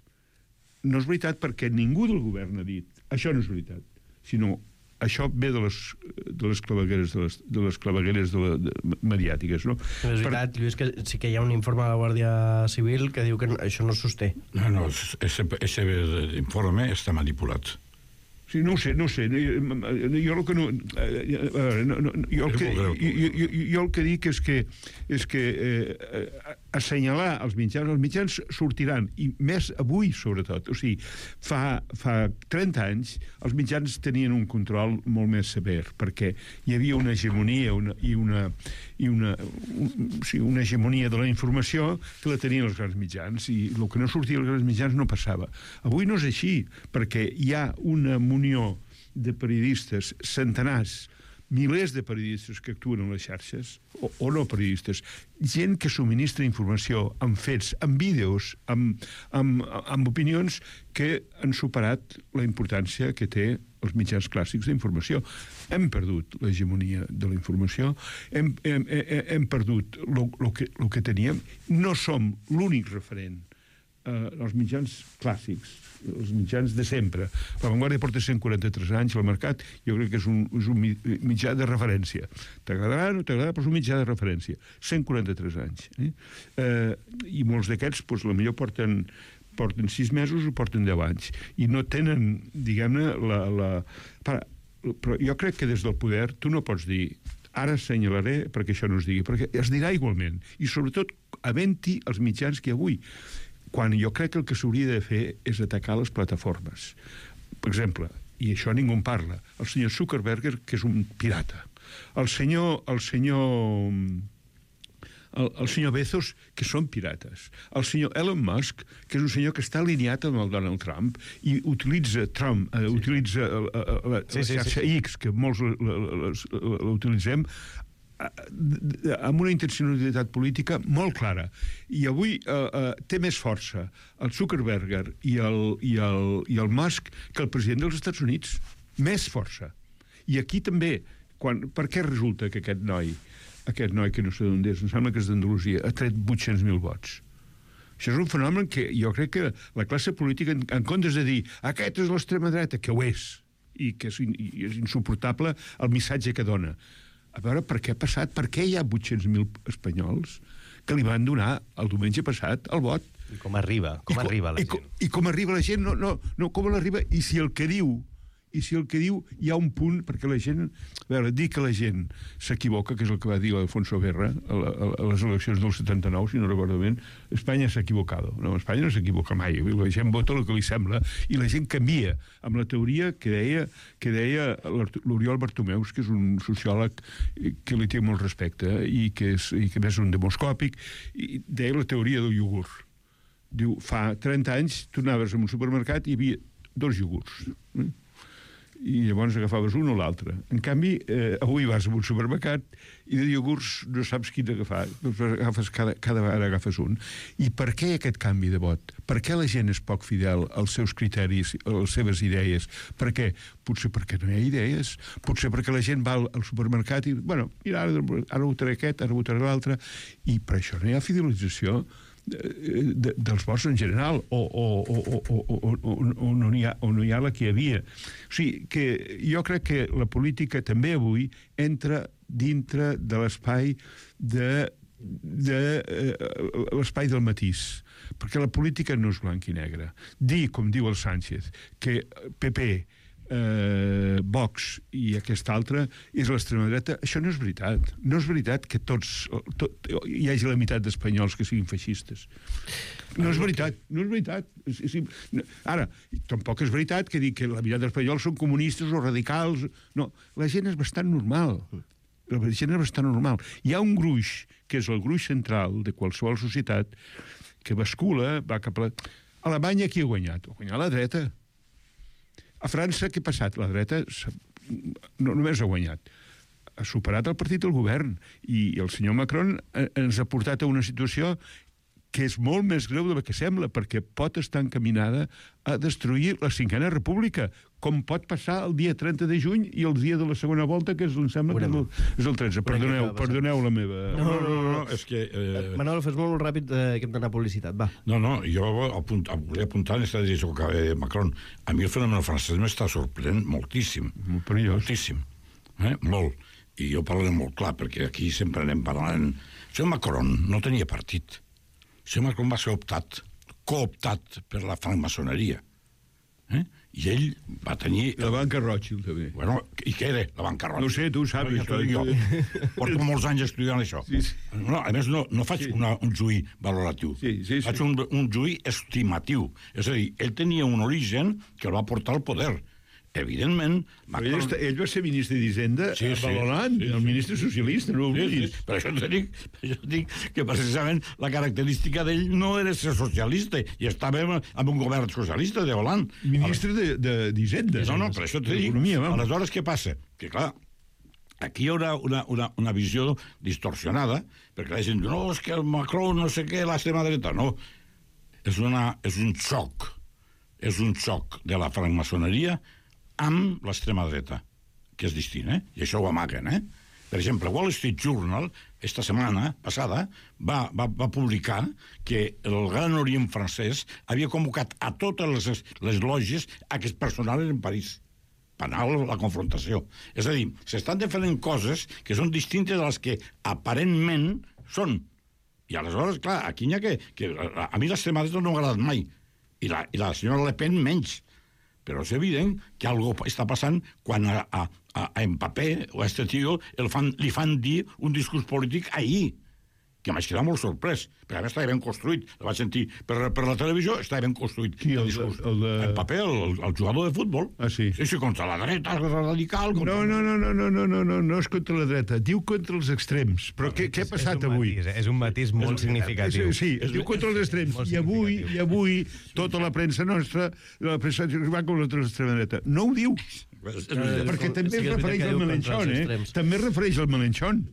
Q: no és veritat, perquè ningú del govern ha dit això no és veritat, sinó això ve de les, de les clavegueres de les, de les clavegueres de la, de, mediàtiques, no?
D: Però és veritat, per... Lluís, que sí que hi ha un informe de la Guàrdia Civil que diu que això no sosté.
R: No, no, aquest informe està manipulat.
Q: Sí, no ho sé, no ho sé. Jo el que no... no, no jo, el que, jo, jo, jo el que dic és que, és que eh, assenyalar els mitjans, els mitjans sortiran, i més avui, sobretot. O sigui, fa, fa trenta anys els mitjans tenien un control molt més sever, perquè hi havia una hegemonia una, i una, i una, un, sí, una hegemonia de la informació que la tenien els grans mitjans, i el que no sortia als grans mitjans no passava. Avui no és així, perquè hi ha una unió de periodistes, centenars, milers de periodistes que actuen en les xarxes, o, o no periodistes, gent que subministra informació amb fets, amb vídeos, amb, amb, amb opinions que han superat la importància que té els mitjans clàssics d'informació. Hem perdut l'hegemonia de la informació, hem, hem, hem, hem perdut el que, lo que teníem, no som l'únic referent eh, als mitjans clàssics, els mitjans de sempre. La Vanguardia porta cent quaranta-tres anys al mercat, jo crec que és un, és un mitjà de referència. T'agradarà o no t'agradarà, però és un mitjà de referència. cent quaranta-tres anys. Eh? Eh, I molts d'aquests, doncs, la millor porten porten sis mesos o porten deu anys. I no tenen, diguem-ne, la... la... Però jo crec que des del poder tu no pots dir ara assenyalaré perquè això no es digui, perquè es dirà igualment. I sobretot havent-hi els mitjans que avui, quan jo crec que el que s'hauria de fer és atacar les plataformes. Per exemple, i això ningú en parla, el senyor Zuckerberg, que és un pirata. El senyor... El senyor el, el senyor Bezos, que són pirates. El senyor Elon Musk, que és un senyor que està alineat amb el Donald Trump i utilitza Trump, eh, sí. utilitza la, la, la, sí, sí, la xarxa sí, sí. X, que molts l'utilitzem, amb una intencionalitat política molt clara. I avui eh, eh, té més força el Zuckerberg i el, i, el, i el Musk que el president dels Estats Units. Més força. I aquí també, quan, per què resulta que aquest noi, aquest noi que no sé d'on és, em sembla que és d'Andalusia, ha tret vuit-cents mil vots? Això és un fenomen que jo crec que la classe política, en, en comptes de dir aquest és l'extrema dreta, que ho és, i que és, i és insuportable el missatge que dona. A veure, per què ha passat? Per què hi ha vuit-cents mil espanyols que li van donar el diumenge passat el vot?
S: I com arriba? Com, com arriba la
Q: i
S: gent?
Q: Com, I com arriba la gent? No, no, no com l'arriba? I si el que diu i si el que diu hi ha un punt, perquè la gent, a veure, dir que la gent s'equivoca, que és el que va dir l'Alfonso Guerra a, a, a les eleccions del setanta-nou, si no recordo bé, Espanya s'ha equivocat. No, Espanya no s'equivoca mai, la gent vota el que li sembla i la gent canvia amb la teoria que deia, que deia l'Oriol Bartomeus, que és un sociòleg que li té molt respecte i que, és, i que més és un demoscòpic, i deia la teoria del iogurt. Diu, fa trenta anys tu anaves a un supermercat i hi havia dos iogurts. Eh? I llavors agafaves un o l'altre. En canvi, eh, avui vas a un supermercat i de iogurts no saps quin agafar. Doncs agafes cada, cada vegada agafes un. I per què aquest canvi de vot? Per què la gent és poc fidel als seus criteris, a les seves idees? Per què? Potser perquè no hi ha idees. Potser perquè la gent va al, al supermercat i, bueno, mira, ara, ara votaré aquest, ara votaré l'altre. I per això no hi ha fidelització De, de, dels vots en general o, o, o, o, o, o, o, no hi ha, o no hi ha la que hi havia. O sigui, que jo crec que la política també avui entra dintre de l'espai de, de eh, l'espai del matís, perquè la política no és blanc i negre. Dir, com diu el Sánchez, que P P eh, Vox i aquesta altra és l'extrema dreta, això no és veritat. No és veritat que tots tot, hi hagi la meitat d'espanyols que siguin feixistes. No és veritat, no és veritat. És, és, ara, tampoc és veritat que dir que la meitat d'espanyols són comunistes o radicals. No, la gent és bastant normal. La gent és bastant normal. Hi ha un gruix, que és el gruix central de qualsevol societat, que bascula, va cap a... La... Alemanya qui ha guanyat? Ha guanyat la dreta. A França què ha passat? La dreta no només ha guanyat, ha superat el partit del govern, i el senyor Macron ens ha portat a una situació que és molt més greu del que sembla, perquè pot estar encaminada a destruir la cinquena república, com pot passar el dia trenta de juny i el dia de la segona volta, que és, em sembla que és el, és el tretze. Perdoneu, perdoneu la meva...
R: No, no, no, no, és que... Eh...
D: Manolo, fes molt ràpid, eh, que hem d'anar a publicitat, va.
R: No, no, jo apunt, volia apuntar en aquesta decisió que acaba de Macron. A mi el fenomen francès m'està sorprenent moltíssim.
Q: Molt perillós.
R: Moltíssim. Eh? Molt. I jo parlaré molt clar, perquè aquí sempre anem parlant... El senyor Macron no tenia partit. El senyor Macron va ser optat, cooptat per la francmaçoneria. Eh? I ell va tenir...
Q: La banca Rothschild, també.
R: Bueno, i què era, la banca Rothschild?
Q: No sé, tu ho saps.
R: No, ja jo. Porto molts anys estudiant això. Sí, sí. No, a més, no, no faig sí. una, un juí valoratiu.
Q: Sí, sí, sí.
R: Faig un, un juí estimatiu. És a dir, ell tenia un origen que el va portar al poder. Evidentment...
Q: Macron... Ell, està, ell va ser ministre d'Hisenda sí, a Baloland, sí, sí, el ministre socialista, no ho
R: sí, sí. Per això te dic, per això dic que precisament la característica d'ell no era ser socialista, i estava en un govern socialista de Hollande.
Q: Ministre d'Hisenda.
R: No, no, per això te dic. Aleshores, què passa? Que, clar, aquí hi haurà una, una, una visió distorsionada, perquè la gent diu, no, és que el Macron no sé què, l'extrema dreta. No, és, una, és un xoc, és un xoc de la francmaçoneria amb l'extrema dreta, que és distint, eh? I això ho amaguen, eh? Per exemple, Wall Street Journal, esta setmana passada, va, va, va publicar que el Gran Orient francès havia convocat a totes les, les lògies a que es personaren en París per anar a la confrontació. És a dir, s'estan defendent coses que són distintes de les que aparentment són. I aleshores, clar, aquí n'hi ha que... que a mi l'extrema dreta no m'ha agradat mai, i la, i la senyora Le Pen menys. Però és evident que algo està passant quan a, a, a Mbappé o a este tio el fan, li fan dir un discurs polític ahir, que m'haig quedat molt sorprès, perquè a més estava ben construït, el vaig sentir per, per la televisió, estava ben construït.
Q: Qui, el, el, el de...
R: Mbappé, el, el jugador de futbol.
Q: Ah, sí?
R: Sí, sí, contra la dreta, radical... Contra...
Q: No, no, no, no, no, no, no, no, no és contra la dreta, diu contra els extrems. Però no, què, què ha passat
S: és
Q: avui?
S: Matís, és un matís molt és, significatiu.
Q: És, sí, és, diu contra els extrems. I avui, i avui, tota la premsa nostra, la premsa va contra l'extrema dreta. No ho diu. Perquè també es refereix al Melenchon, eh? També es refereix al Melenchon.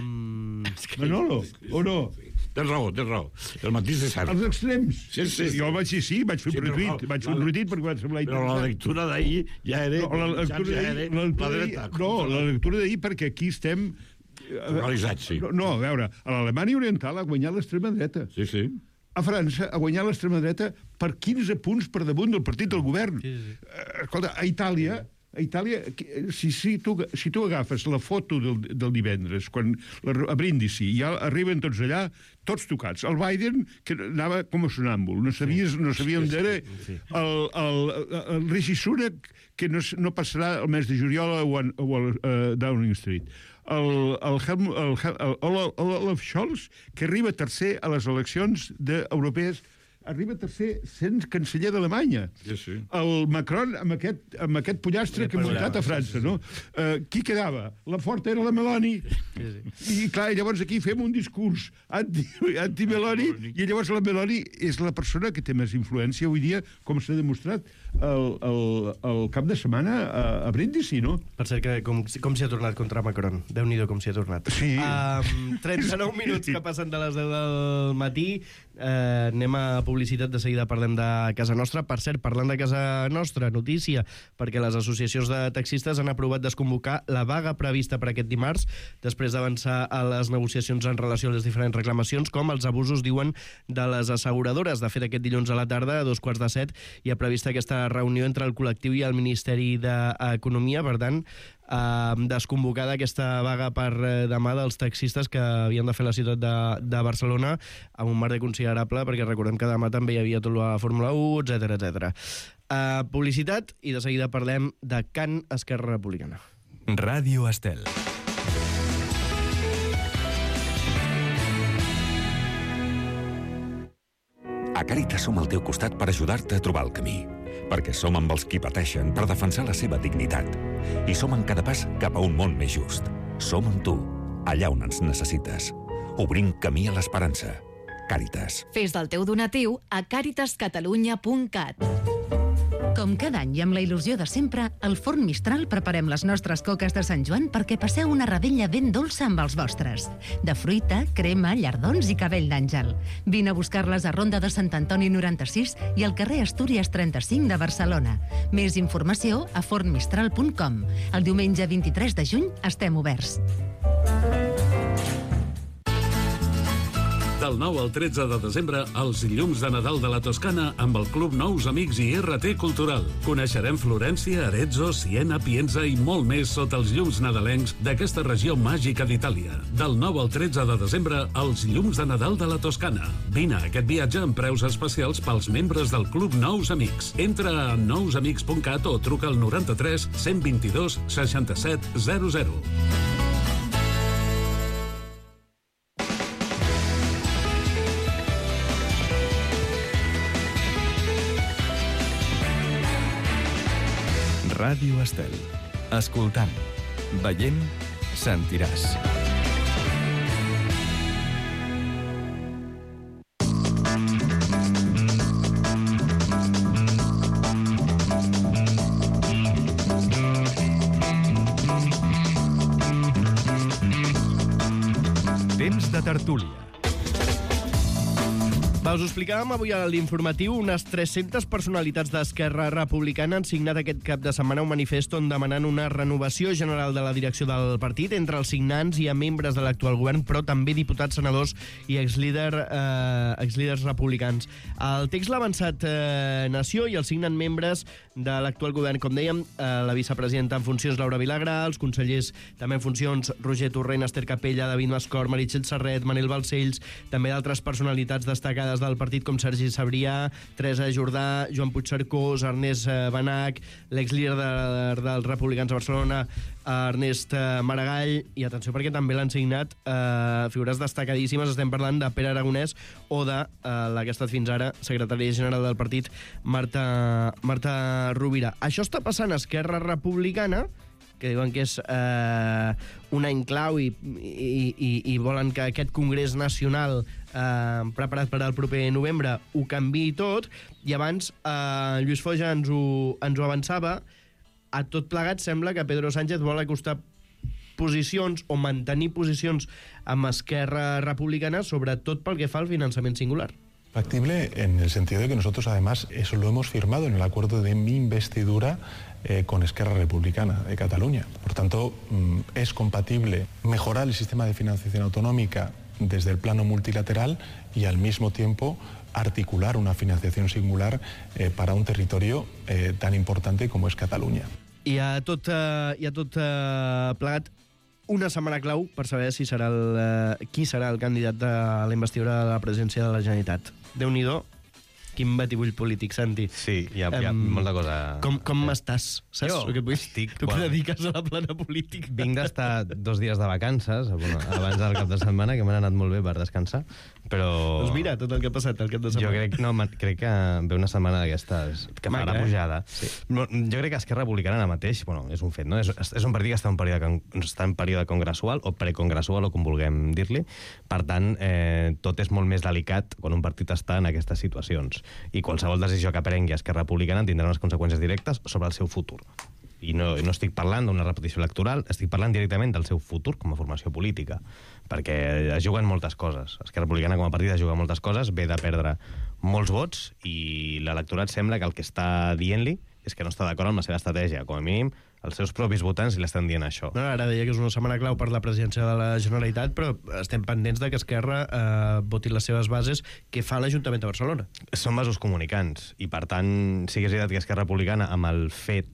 Q: Manolo, o no?
R: Tens raó, tens raó. El matís és cert.
Q: Els extrems.
R: Sí, sí.
Q: Jo vaig dir sí, vaig fer un retuit, vaig fer un retuit perquè va semblar
R: interessant. Però la lectura d'ahir ja era...
Q: No, la lectura
R: ja
Q: d'ahir...
R: era la dreta.
Q: No, la lectura d'ahir perquè aquí estem...
R: Realitzats, sí.
Q: No, a veure, a l'Alemanya Oriental ha guanyat l'extrema dreta.
R: Sí, sí.
Q: A França ha guanyat l'extrema dreta per quinze punts per damunt del partit del govern. Sí, sí. Escolta, a Itàlia... A Itàlia, si, si, tu, si tu agafes la foto del, del divendres, quan la, a Brindisi, ja arriben tots allà, tots tocats. El Biden, que anava com a sonàmbul, no sabies, no sabia on era. El, el, el Rishi Sunak, que no, no passarà el mes de juliol a, a, a Downing Street. El, el, el, el, el, el Olaf Scholz, que arriba tercer a les eleccions de, europees, arriba tercer sent canceller d'Alemanya.
R: Sí, sí.
Q: El Macron amb aquest, amb aquest pollastre que ha muntat a França, no? Uh, qui quedava? La forta era la Meloni. Sí, sí. I clar, llavors aquí fem un discurs anti, anti-Meloni, i llavors la Meloni és la persona que té més influència avui dia, com s'ha demostrat el, el, el cap de setmana a, a Brindisi, no?
D: Per cert, que com, com s'hi ha tornat contra Macron? Déu-n'hi-do com s'hi ha tornat.
Q: Sí.
D: Um, trenta-nou minuts que passen de les deu del matí. Uh, anem a publicitat, de seguida parlem de casa nostra. Per cert, parlant de casa nostra, notícia, perquè les associacions de taxistes han aprovat desconvocar la vaga prevista per aquest dimarts, després d'avançar a les negociacions en relació a les diferents reclamacions, com els abusos, diuen, de les asseguradores. De fet, aquest dilluns a la tarda, a dos quarts de set, hi ha prevista aquesta reunió entre el col·lectiu i el Ministeri d'Economia. Per tant, uh, desconvocada aquesta vaga per uh, demà dels taxistes que havien de fer la ciutat de, de Barcelona amb un marge considerable, perquè recordem que demà també hi havia tot la Fórmula u, etcètera, etcètera. Uh, publicitat, i de seguida parlem de Can Esquerra Republicana.
P: Ràdio Estel.
T: A Càritas som al teu costat per ajudar-te a trobar el camí, perquè som amb els qui pateixen per defensar la seva dignitat. I som en cada pas cap a un món més just. Som amb tu, allà on ens necessites. Obrim camí a l'esperança. Càritas.
U: Fes del teu donatiu a càritas catalunya punt cat.
K: Com cada any i amb la il·lusió de sempre, al Forn Mistral preparem les nostres coques de Sant Joan perquè passeu una revetlla ben dolça amb els vostres. De fruita, crema, llardons i cabell d'àngel. Vine a buscar-les a Ronda de Sant Antoni noranta-sis i al carrer Astúries trenta-cinc de Barcelona. Més informació a forn mistral punt com. El diumenge vint-i-tres de juny estem oberts.
L: Del nou al tretze de desembre, els llums de Nadal de la Toscana amb el Club Nous Amics i R T Cultural. Coneixerem Florència, Arezzo, Siena, Pienza i molt més sota els llums nadalencs d'aquesta regió màgica d'Itàlia. Del nou al tretze de desembre, els llums de Nadal de la Toscana. Vine a aquest viatge amb preus especials pels membres del Club Nous Amics. Entra a nous amics punt cat o truca al noranta-tres cent vint-i-dos seixanta-set zero zero.
P: Ràdio Estel. Escoltant, veient, sentiràs. Temps de tertúlia.
D: Va, us ho explicàvem avui a l'informatiu. Unes tres-centes personalitats d'Esquerra Republicana han signat aquest cap de setmana un manifest on demanen una renovació general de la direcció del partit. Entre els signants hi ha membres de l'actual govern, però també diputats, senadors i exlíder, eh, exlíders republicans. El text l'ha avançat eh, Nació i el signen membres de l'actual govern, com dèiem, eh, la vicepresidenta en funcions Laura Vilagrà, els consellers també en funcions Roger Torrent, Esther Capella, David Mascort, Meritxell Serret, Manel Balcells, també d'altres personalitats destacades del partit com Sergi Sabrià, Teresa Jordà, Joan Puigcercós, Ernest Benach, l'exlíder de, dels republicans a Barcelona, Ernest Maragall, i atenció perquè també l'han signat eh, figures destacadíssimes. Estem parlant de Pere Aragonès o de eh, la que ha estat fins ara secretària general del partit, Marta, Marta Rovira. Això està passant a Esquerra Republicana, que diuen que és eh, un any clau i, i, i, i volen que aquest Congrés Nacional eh, preparat per al proper novembre ho canviï tot. I abans eh, Lluís Foix ens ho, ens ho avançava. A tot plegat sembla que Pedro Sánchez vol acostar posicions o mantenir posicions amb Esquerra Republicana, sobretot pel que fa al finançament singular.
V: Factible en el sentido de que nosotros además eso lo hemos firmado en el acuerdo de mi investidura eh, con Esquerra Republicana de Cataluña. Por tanto, es compatible mejorar el sistema de financiación autonómica desde el plano multilateral y al mismo tiempo articular una financiación singular eh, para un territorio eh, tan importante como es Cataluña.
D: I a tot, uh, i a tot uh, plegat, una setmana clau per saber si serà el, uh, qui serà el candidat de la investidura de la presidència de la Generalitat. Déu-n'hi-do, quin batibull polític, Santi.
S: Sí, hi ha, um, hi ha molta cosa...
D: Com, com eh. estàs? Saps
S: jo
D: el que et vull?
S: estic...
D: Tu
S: bueno,
D: que dediques a la plana política.
S: Vinc d'estar dos dies de vacances, bueno, abans del cap de setmana, que m'han anat molt bé per descansar, però...
D: Doncs mira, tot el que ha passat el cap de setmana.
S: Jo crec, no, crec que ve una setmana d'aquestes que farà eh? pujada. Sí. Jo crec que Esquerra Republicana ara mateix, bueno, és un fet, no? És, és un partit que està en període, està en període congressual o precongressual, o com vulguem dir-li. Per tant, eh, tot és molt més delicat quan un partit està en aquestes situacions. I qualsevol decisió que prengui Esquerra Republicana tindrà unes conseqüències directes sobre el seu futur. I no, no estic parlant d'una repetició electoral, estic parlant directament del seu futur com a formació política, perquè es juguen moltes coses. Esquerra Republicana com a partit es juga moltes coses, ve de perdre molts vots i l'electorat sembla que el que està dient-li és que no està d'acord amb la seva estratègia. Com a mínim, els seus propis votants li estan dient això.
D: No, ara deia que és una setmana clau per la presidència de la Generalitat, però estem pendents de que Esquerra eh, voti les seves bases que fa l'Ajuntament de Barcelona.
S: Són vasos comunicants, i per tant, sí que és veritat que Esquerra Republicana, amb el fet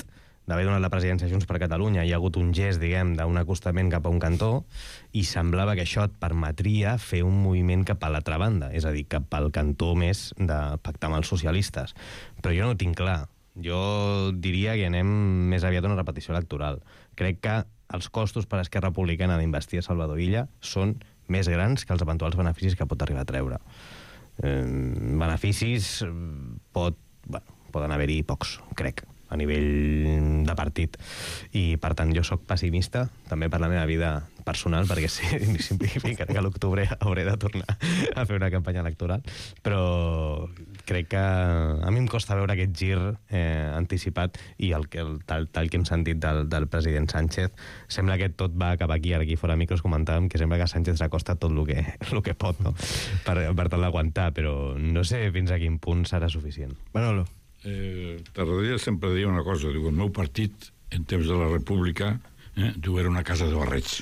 S: d'haver donat la presidència a Junts per Catalunya, hi ha hagut un gest, diguem, d'un acostament cap a un cantó, i semblava que això et permetria fer un moviment cap a l'altra banda, és a dir, cap al cantó més de pactar amb els socialistes. Però jo no ho tinc clar. Jo diria que anem més aviat a una repetició electoral. Crec que els costos per a Esquerra Republicana d'investir a Salvador Illa són més grans que els eventuals beneficis que pot arribar a treure. Eh, beneficis pot, bueno, poden haver-hi pocs, crec, a nivell de partit. I, per tant, jo sóc pessimista, també per la meva vida personal, perquè sí, significa que a l'octubre hauré de tornar a fer una campanya electoral, però crec que a mi em costa veure aquest gir eh, anticipat, i el, el, tal, tal que hem sentit del, del president Sánchez, sembla que tot va cap aquí, ara aquí fora micros comentàvem que sembla que Sánchez s'acosta tot el que, el que pot, no? per, per tal d'aguantar, però no sé fins a quin punt serà suficient.
D: Manolo.
R: Eh, Tarradella sempre deia una cosa, diu, el meu partit, en temps de la República, eh, diu, era una casa de barrets.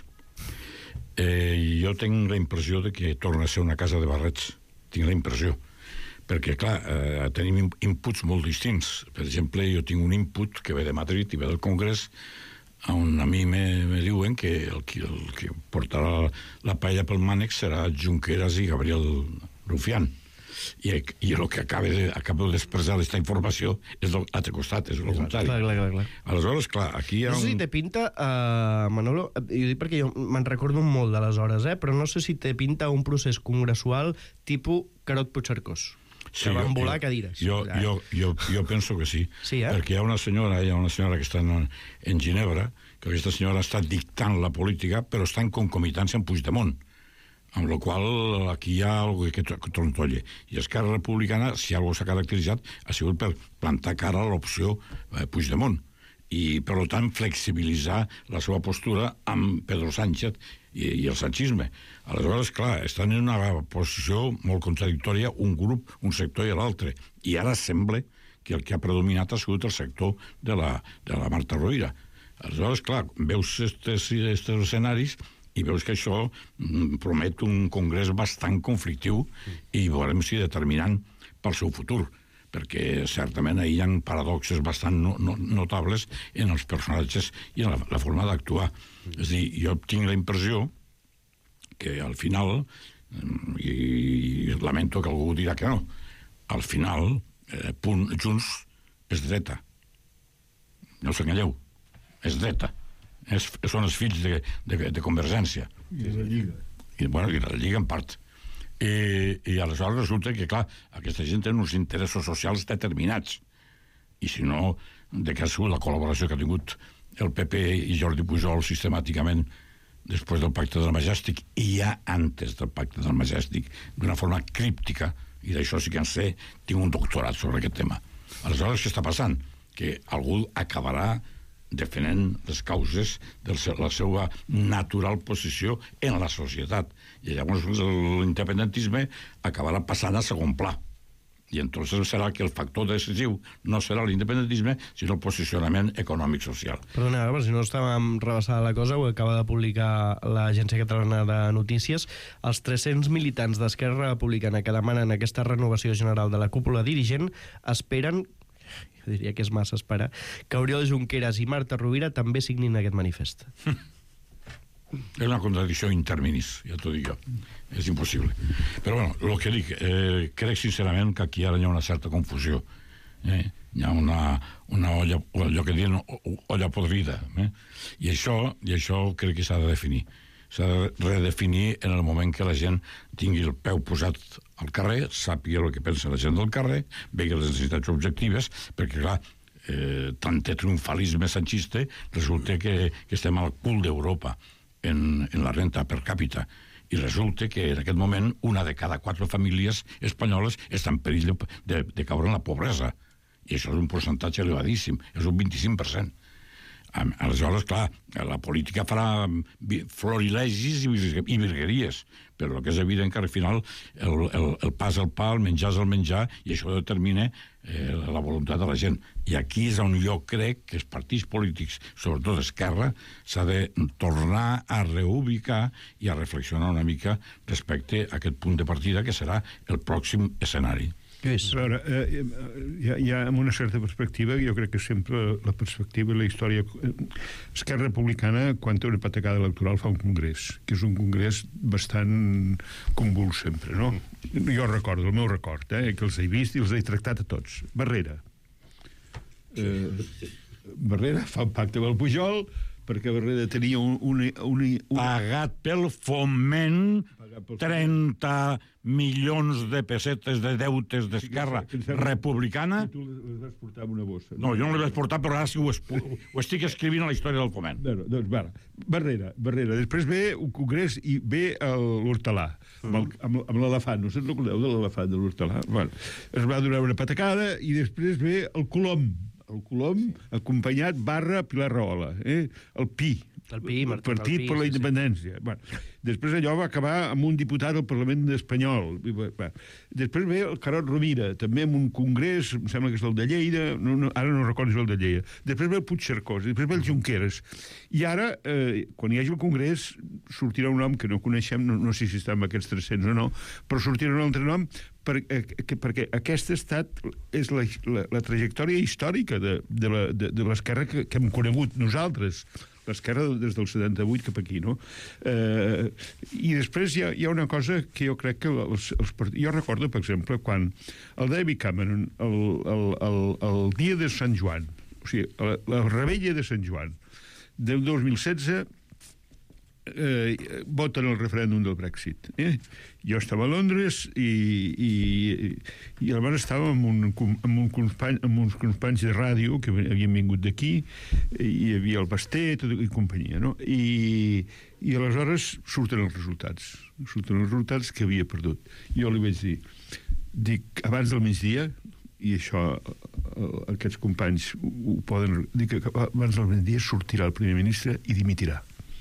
R: Eh, jo tinc la impressió de que torna a ser una casa de barrets. Tinc la impressió. Perquè, clar, eh, tenim inputs molt distints. Per exemple, jo tinc un input que ve de Madrid i ve del Congrés, on a mi me, me diuen que el, el que portarà la paella pel mànec serà Junqueras i Gabriel Rufián. I, i el que acaba de, acabo d'expressar aquesta informació és l'altre costat, és el contrari.
D: Clar, clar, clar, clar.
R: Aleshores, clar, aquí hi ha
D: un... No sé si té pinta, uh, Manolo, jo dic perquè jo me'n recordo molt d'aleshores, eh? Però no sé si té pinta un procés congressual tipus Carod Puigcercós,
R: sí,
D: que van
R: jo,
D: volar
R: jo,
D: cadires.
R: Jo, jo, jo, jo penso que sí,
D: sí eh?
R: perquè hi ha una senyora, hi ha una senyora que està en, en Ginebra, que aquesta senyora està dictant la política, però està en concomitància amb Puigdemont, amb la qual aquí hi ha alguna que trontolla. I Esquerra Republicana, si alguna cosa s'ha caracteritzat, ha sigut per plantar cara a l'opció eh, Puigdemont. I, per tant, flexibilitzar la seva postura amb Pedro Sánchez i, i el sanchisme. Aleshores, clar, estan en una posició molt contradictòria un grup, un sector i l'altre. I ara sembla que el que ha predominat ha sigut el sector de la, de la Marta Rovira. Aleshores, clar, veus estos, estos escenaris i veus que això promet un congrés bastant conflictiu i veurem si determinant pel seu futur, perquè certament hi ha paradoxes bastant no, no, notables en els personatges i en la, la forma d'actuar. És a dir, jo tinc la impressió que al final, i, i lamento que algú dirà que no, al final, eh, punt, Junts és dreta. No us enganyeu, és dreta. Es, són els fills de, de, de Convergència.
Q: I de la Lliga.
R: I, bueno, i de la Lliga en part. I, i aleshores resulta que, clar, aquesta gent té uns interessos socials determinats. I si no, de què ha sigut la col·laboració que ha tingut el P P i Jordi Pujol sistemàticament després del Pacte del Majestic i ja antes del Pacte del Majestic, d'una forma críptica, i d'això sí que en sé, tinc un doctorat sobre aquest tema. Aleshores, què està passant? Que algú acabarà defendent les causes de la seva natural posició en la societat. I llavors l'independentisme acabarà passant a segon pla. I entonces serà que el factor decisiu no serà l'independentisme, sinó el posicionament econòmic-social.
D: Perdona, però si no estàvem rebassada la cosa, ho acaba de publicar l'Agència Catalana de Notícies, els tres-cents militants d'Esquerra Republicana que demanen aquesta renovació general de la cúpula dirigent esperen, diria que és massa esperar, que Oriol Junqueras i Marta Rovira també signin aquest manifest.
R: És una contradicció interminis, ja t'ho dic jo. És impossible. Però, bueno, el que dic, eh, crec sincerament que aquí ara hi ha una certa confusió. Eh? Hi ha una, una olla, allò que diuen olla podrida. Eh? I això, i això crec que s'ha de definir. S'ha de redefinir en el moment que la gent tingui el peu posat al carrer, sàpiga el que pensa la gent del carrer, vegi les necessitats objectives, perquè, clar, eh, tant de triomfalisme sanchista resulta que, que estem al cul d'Europa en, en la renta per càpita. I resulta que en aquest moment una de cada quatre famílies espanyoles està en perill de, de caure en la pobresa. I això és un percentatge elevadíssim, és un vint-i-cinc per cent. Aleshores, clar, la política farà florilegis i virgueries, però el que és evident que al final el, el, el pa és el pa, el menjar és el menjar, i això determina eh, la voluntat de la gent. I aquí és on jo crec que els partits polítics, sobretot d'Esquerra, s'ha de tornar a reubicar i a reflexionar una mica respecte a aquest punt de partida que serà el pròxim escenari.
D: Lluís.
Q: A veure, eh, hi, ha, hi ha amb una certa perspectiva, jo crec que sempre la perspectiva i la història... Esquerra Republicana, quan té una patacada electoral, fa un congrés, que és un congrés bastant convuls sempre, no? Jo recordo, el meu record, eh, que els he vist i els he tractat a tots. Barrera. Eh, Barrera fa un pacte amb el Pujol, perquè Barrera tenia un... un, un, un...
R: Pagat pel foment, trenta milions de pessetes de deutes d'Esquerra Republicana.
Q: I tu les vas portar amb una bossa.
R: No, jo no les vaig portar, però ara sí ho, ho estic escrivint a la història del foment.
Q: Bueno, doncs, va, Barrera, Barrera. Després ve un congrés i ve l'Hortalà, amb, el, amb, amb l'elefant. No se'n recordeu de l'elefant de l'Hortalà? Bueno, es va donar una patacada i després ve el Colom. El Colom, acompanyat barra Pilar Rahola, eh? El Pi,
D: el Pi
Q: el Partit per la Independència. Sí, sí. Bueno, després allò va acabar amb un diputat al Parlament espanyol. Després ve el Carod Rovira, també amb un congrés, em sembla que és el de Lleida, no, no, ara no recordo si és el de Lleida. Després ve el Puigcercós, després ve el Junqueras. I ara, eh, quan hi hagi el congrés, sortirà un nom que no coneixem, no, no sé si està amb aquests tres-cents o no, però sortirà un altre nom, per, eh, que, perquè aquesta ha estat és la, la, la trajectòria històrica de, de, la, de, de l'esquerra que, que hem conegut nosaltres, l'esquerra des del setanta-vuit cap aquí, no? Eh, I després hi ha, hi ha una cosa que jo crec que els, els partits... Jo recordo, per exemple, quan el David Cameron, el, el, el, el dia de Sant Joan, o sigui, la, la rebella de Sant Joan del dos mil setze, eh, voten el referèndum del Brexit. Eh? Jo estava a Londres i, i, i llavors estava amb, un, amb, un company, amb uns companys de ràdio que havien vingut d'aquí, i hi havia el Basté tot, i companyia, no? I, i aleshores surten els resultats. Surten els resultats que havia perdut. Jo li vaig dir, dic, abans del migdia, i això aquests companys ho poden... Dic que abans del migdia sortirà el primer ministre i dimitirà.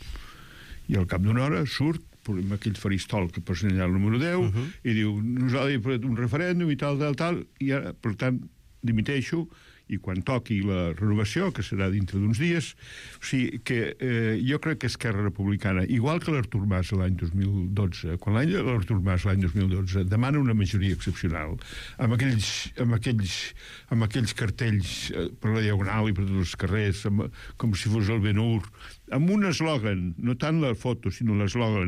Q: I al cap d'una hora surt amb aquell faristol que posa allà el número deu, uh -huh. i diu, nosaltres hem fet un referèndum i tal, tal, tal, i ara, per tant, dimiteixo, i quan toqui la renovació, que serà dintre d'uns dies, o sigui que eh, jo crec que Esquerra Republicana, igual que l'Artur Mas l'any dos mil dotze, quan l'any l'Artur Mas l'any dos mil dotze demana una majoria excepcional, amb aquells, amb aquells, amb aquells cartells eh, per la Diagonal i per tots els carrers, amb, com si fos el Ben-Hur, amb un eslògan, no tant la foto, sinó l'eslògan,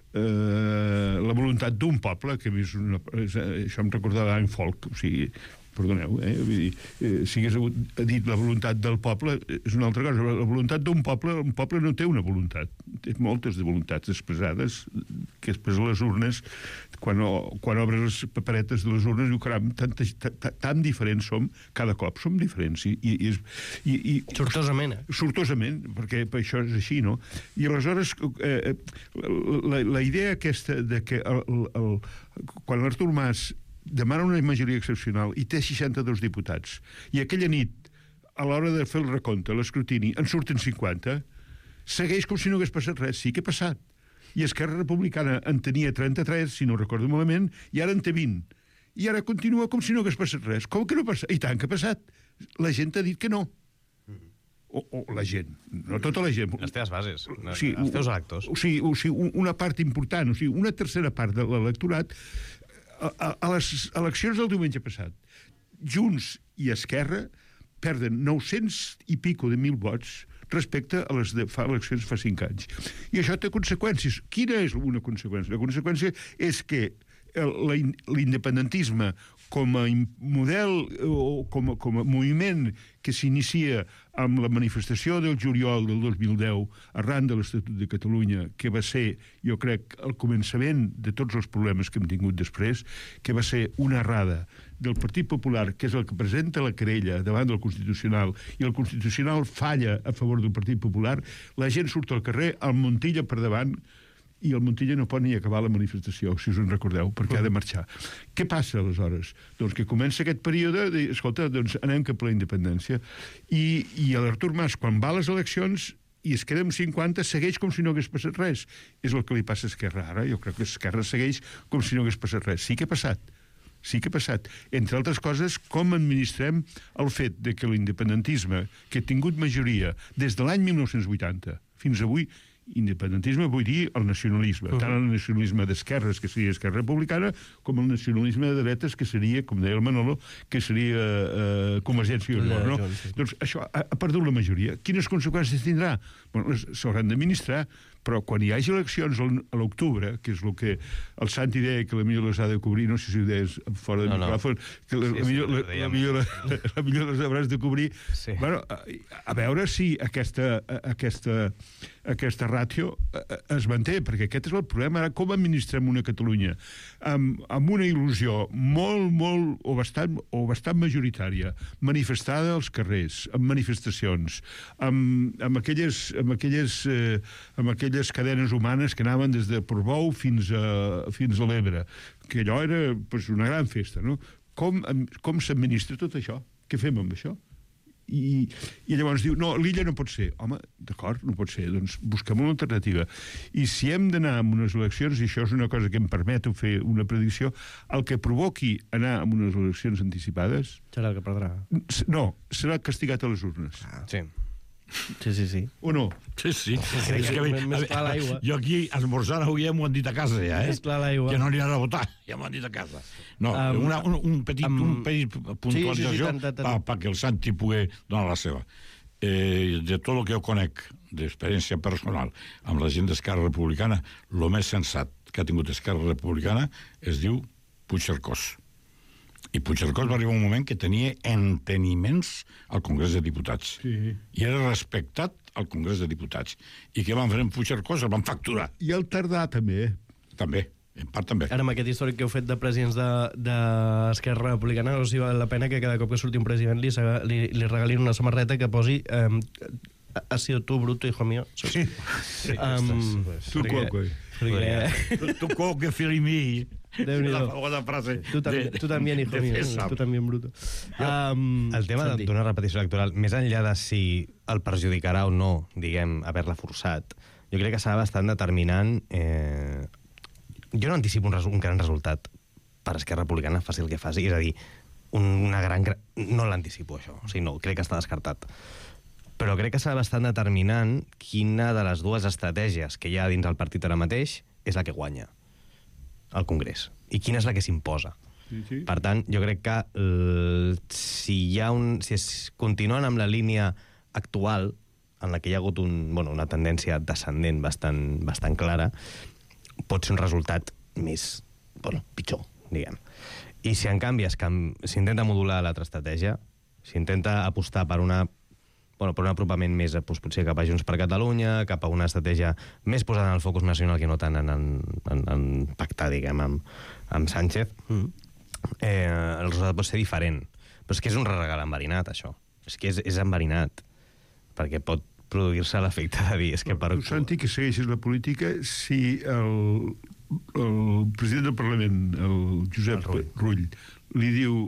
Q: eh, la voluntat d'un poble, que a mi és una, és, això em recordava en folk, o sigui, perdoneu, eh? Vull dir, eh, si hagués dit la voluntat del poble és una altra cosa, la voluntat d'un poble un poble no té una voluntat, té moltes de voluntats expressades que després a les urnes quan, quan obres les paperetes de les urnes diu, caram, tan, tan, tan diferents som, cada cop som diferents i, i, i, i
D: sortosament, eh?
Q: sortosament, perquè per això és així, no? I aleshores eh, la, la idea aquesta de que el, el, el, quan l'Artur Mas demana una majoria excepcional i té seixanta-dos diputats, i aquella nit a l'hora de fer el recompte, l'escrutini, en surten cinquanta, segueix com si no hagués passat res. Sí que ha passat. I Esquerra Republicana en tenia trenta-tres, si no recordo malament, i ara en té vint. I ara continua com si no hagués passat res. Com que no passa? I tant que ha passat. La gent ha dit que no. O, o la gent, no tota la gent.
S: Les teves bases,
Q: o sigui,
S: els teus electors.
Q: O sigui, o sigui, una part important, o sigui, una tercera part de l'electorat a, a, a les eleccions del diumenge passat, Junts i Esquerra perden nou-cents i pico de mil vots respecte a les de fa eleccions fa cinc anys. I això té conseqüències. Quina és una conseqüència? La conseqüència és que l'independentisme com a model o com a, com a moviment que s'inicia amb la manifestació del juliol del dos mil deu arran de l'Estatut de Catalunya, que va ser, jo crec, el començament de tots els problemes que hem tingut després, que va ser una errada del Partit Popular, que és el que presenta la querella davant del Constitucional, i el Constitucional falla a favor del Partit Popular, la gent surt al carrer, el Montilla per davant, i el Montilla no pot ni acabar la manifestació, si us en recordeu, perquè ha de marxar. Què passa, aleshores? Doncs que comença aquest període de, escolta, doncs anem cap a la independència. I, i l'Artur Mas, quan va a les eleccions i es queda amb cinquanta, segueix com si no hagués passat res. És el que li passa a Esquerra ara. Jo crec que Esquerra segueix com si no hagués passat res. Sí que ha passat. Sí que ha passat. Entre altres coses, com administrem el fet de que l'independentisme, que ha tingut majoria des de l'any mil nou-cents vuitanta fins avui, Independentisme vull dir el nacionalisme, uh -huh. tant el nacionalisme d'esquerres, que seria Esquerra Republicana, com el nacionalisme de dretes, que seria, com deia el Manolo, que seria eh, Convergència i Unió, no? Sí. Doncs això ha, ha perdut la majoria. Quines conseqüències tindrà? Bueno, s'hauran d'administrar, però quan hi hagi eleccions a l'octubre, que és el que el Santi deia que la millor les ha de cobrir, no sé si ho deies fora de no, micròfon, no. que la, sí, la, millor, sí, la, la, millor, la, la millor les hauràs de cobrir. Sí. Bueno, a, a veure si aquesta, aquesta, aquesta ràtio es manté, perquè aquest és el problema. Ara, com administrem una Catalunya? Amb, amb una il·lusió molt, molt, o bastant, o bastant majoritària, manifestada als carrers, amb manifestacions, amb, amb aquelles, amb aquelles, eh, amb aquelles aquelles cadenes humanes que anaven des de Portbou fins a, fins a l'Ebre, que allò era pues, una gran festa, no? Com, com s'administra tot això? Què fem amb això? I, i llavors diu, no, l'illa no pot ser. Home, d'acord, no pot ser, doncs busquem una alternativa. I si hem d'anar amb unes eleccions, i això és una cosa que em permet fer una predicció, el que provoqui anar amb unes eleccions anticipades...
D: Serà el que perdrà.
Q: No, serà castigat a les urnes.
S: Ah, sí.
D: Sí, sí, sí.
Q: O no?
R: Sí, sí.
D: sí és que, més clar l'aigua.
R: Jo aquí, esmorzant avui, ja m'ho han dit a casa, ja, eh?
D: Més clar l'aigua.
R: Que no aniran a votar, ja m'ho han dit a casa. No, um, una, un, un petit, um, un petit puntualització sí, sí, sí, perquè el Santi pugui donar la seva. Eh, de tot el que jo conec d'experiència personal amb la gent d'Esquerra Republicana, el més sensat que ha tingut Esquerra Republicana es diu Puigcercós. I Puigcercós va arribar un moment que tenia enteniments al Congrés de Diputats.
Q: Sí.
R: I era respectat al Congrés de Diputats. I què van fer amb Puigcercós? El van facturar.
Q: I el Tardà, també.
R: També, en part també.
D: Ara, amb aquest històric que heu fet de presidents d'Esquerra de, Republicana, no sé si val la pena que cada cop que surti un president li, li, li regalin una samarreta que posi... Eh, ha sido tú, bruto, hijo mío.
R: Sí. sí.
Q: Um, tu coco.
R: Tu coco, fill mi.
D: La
R: famosa frase.
D: Tu, tam de, tu també, hijo mío. Tu també, bruto.
S: Um, el tema d'una repetició electoral, més enllà de si el perjudicarà o no, diguem, haver-la forçat, jo crec que serà bastant determinant... Eh... Jo no anticipo un, un gran resultat per Esquerra Republicana, faci el que faci. És a dir, una gran... No l'anticipo, això. O sigui, no, crec que està descartat. Però crec que serà bastant determinant quina de les dues estratègies que hi ha dins el partit ara mateix és la que guanya al Congrés. I quina és la que s'imposa.
Q: Sí, sí.
S: Per tant, jo crec que el, si hi ha un... Si es continuen amb la línia actual, en la que hi ha hagut un, bueno, una tendència descendent bastant, bastant clara, pot ser un resultat més... Bueno, pitjor, diguem. I si, en canvi, s'intenta modular l'altra estratègia, s'intenta apostar per una... Bueno, per un apropament més, doncs, potser cap a Junts per Catalunya, cap a una estratègia més posada en el focus nacional que no tant en, en, en, en pactar, diguem, amb, amb Sánchez, mm. eh, el resultat pot ser diferent. Però és que és un regal enverinat, això. És que és, és enverinat. Perquè pot produir-se l'efecte de dir... És que per...
Q: Tu, Santi, que segueixes la política, si el, el president del Parlament, el Josep el Rull. Rull, li diu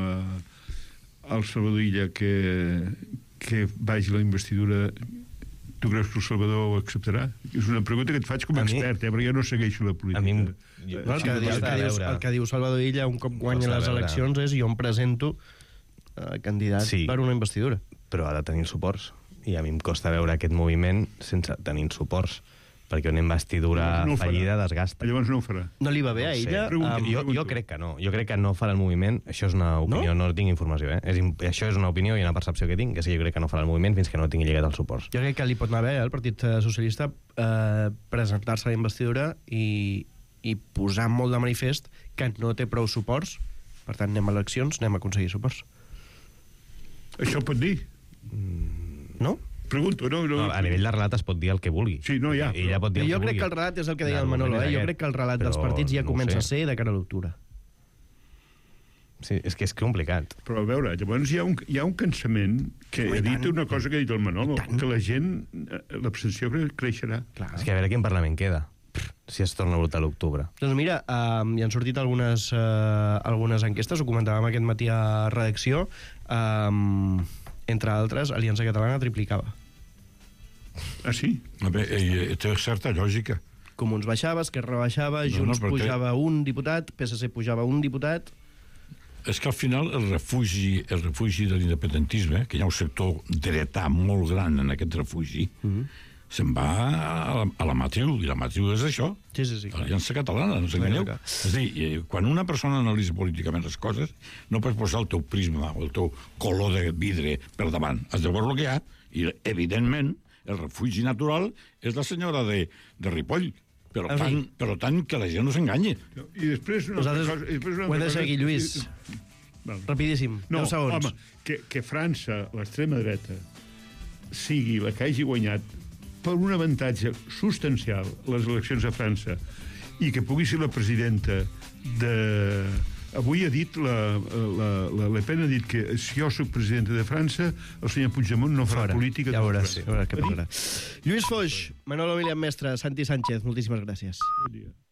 Q: eh, al Salvador Illa que... que vagi la investidura, tu creus que el Salvador ho acceptarà? És una pregunta que et faig com a expert, eh, perquè jo no segueixo la política.
S: A mi...
D: Jo, el, que diu, el, que diu, el que diu Salvador Illa un cop guanya les eleccions és jo em presento eh, candidat sí, per una investidura.
S: Però ha de tenir suports. I a mi em costa veure aquest moviment sense tenir suports. Perquè una investidura no fallida desgasta.
Q: Llavors no ho farà.
D: No li va bé a ella?
S: No sé. um, jo, jo crec que no. Jo crec que no farà el moviment. Això és una opinió, no, no tinc informació. Eh? És, això és una opinió i una percepció que tinc, que sí, jo crec que no farà el moviment fins que no tingui lligat els suports.
D: Jo crec que li pot anar bé, eh, al Partit Socialista, eh, presentar-se a la investidura i, i posar molt de manifest que no té prou suports. Per tant, anem a eleccions, anem a aconseguir suports.
Q: Això pot dir?
S: Mm,
Q: no? Pregunto, no, no,
S: no, a nivell de relat es pot dir el que vulgui.
Q: Sí, no, ja.
S: Ella pot dir el
D: jo
S: que
D: crec
S: vulgui.
D: que el relat és el que deia el Manolo, eh? Jo crec que el relat dels partits ja comença a ser de cara a l'octubre.
S: Sí, és que és complicat.
Q: Però a veure, llavors hi ha un, hi ha un cansament que ha dit una cosa que ha dit el Manolo, que la gent, l'abstenció creixerà.
S: Clar. És que a veure quin Parlament queda, si es torna a votar a l'octubre.
D: Doncs mira, uh, hi han sortit algunes, uh, algunes enquestes, ho comentàvem aquest matí a redacció, um, entre altres, Aliança Catalana triplicava.
Q: Ah, sí?
R: A veure, té certa lògica.
D: Comuns baixava, Esquerra baixava, Junts no, no, pujava té... un diputat, P S C pujava un diputat...
R: És que al final el refugi, el refugi de l'independentisme, que hi ha un sector dretà molt gran en aquest refugi, mm -hmm. se'n va a la, a la matriu, i la matriu és això,
D: sí, sí, sí,
R: l'Aliança Catalana, no s'enganyeu. És a dir, quan una persona analitza políticament les coses, no pots posar el teu prisma o el teu color de vidre per davant. Has de veure el que hi ha, i evidentment el refugi natural és la senyora de, de Ripoll, però tant, però tant que la gent no s'enganyi.
Q: I després una
D: Nosaltres
Q: cosa... Després una
D: ho hem de
Q: cosa,
D: seguir, Lluís.
Q: Val.
D: Rapidíssim,
Q: no,
D: deu segons.
Q: Home, que, que França, l'extrema dreta, sigui la que hagi guanyat per un avantatge substancial les eleccions a França i que pugui ser la presidenta de... Avui ha dit, la, la, la Le Pen ha dit que si jo soc presidenta de França, el senyor Puigdemont no farà Fora. política.
D: Ja veuràs, sí, veuràs què passarà. Lluís Foix, Manolo Milian Mestre, Santi Sánchez, moltíssimes gràcies.
Q: Bon dia.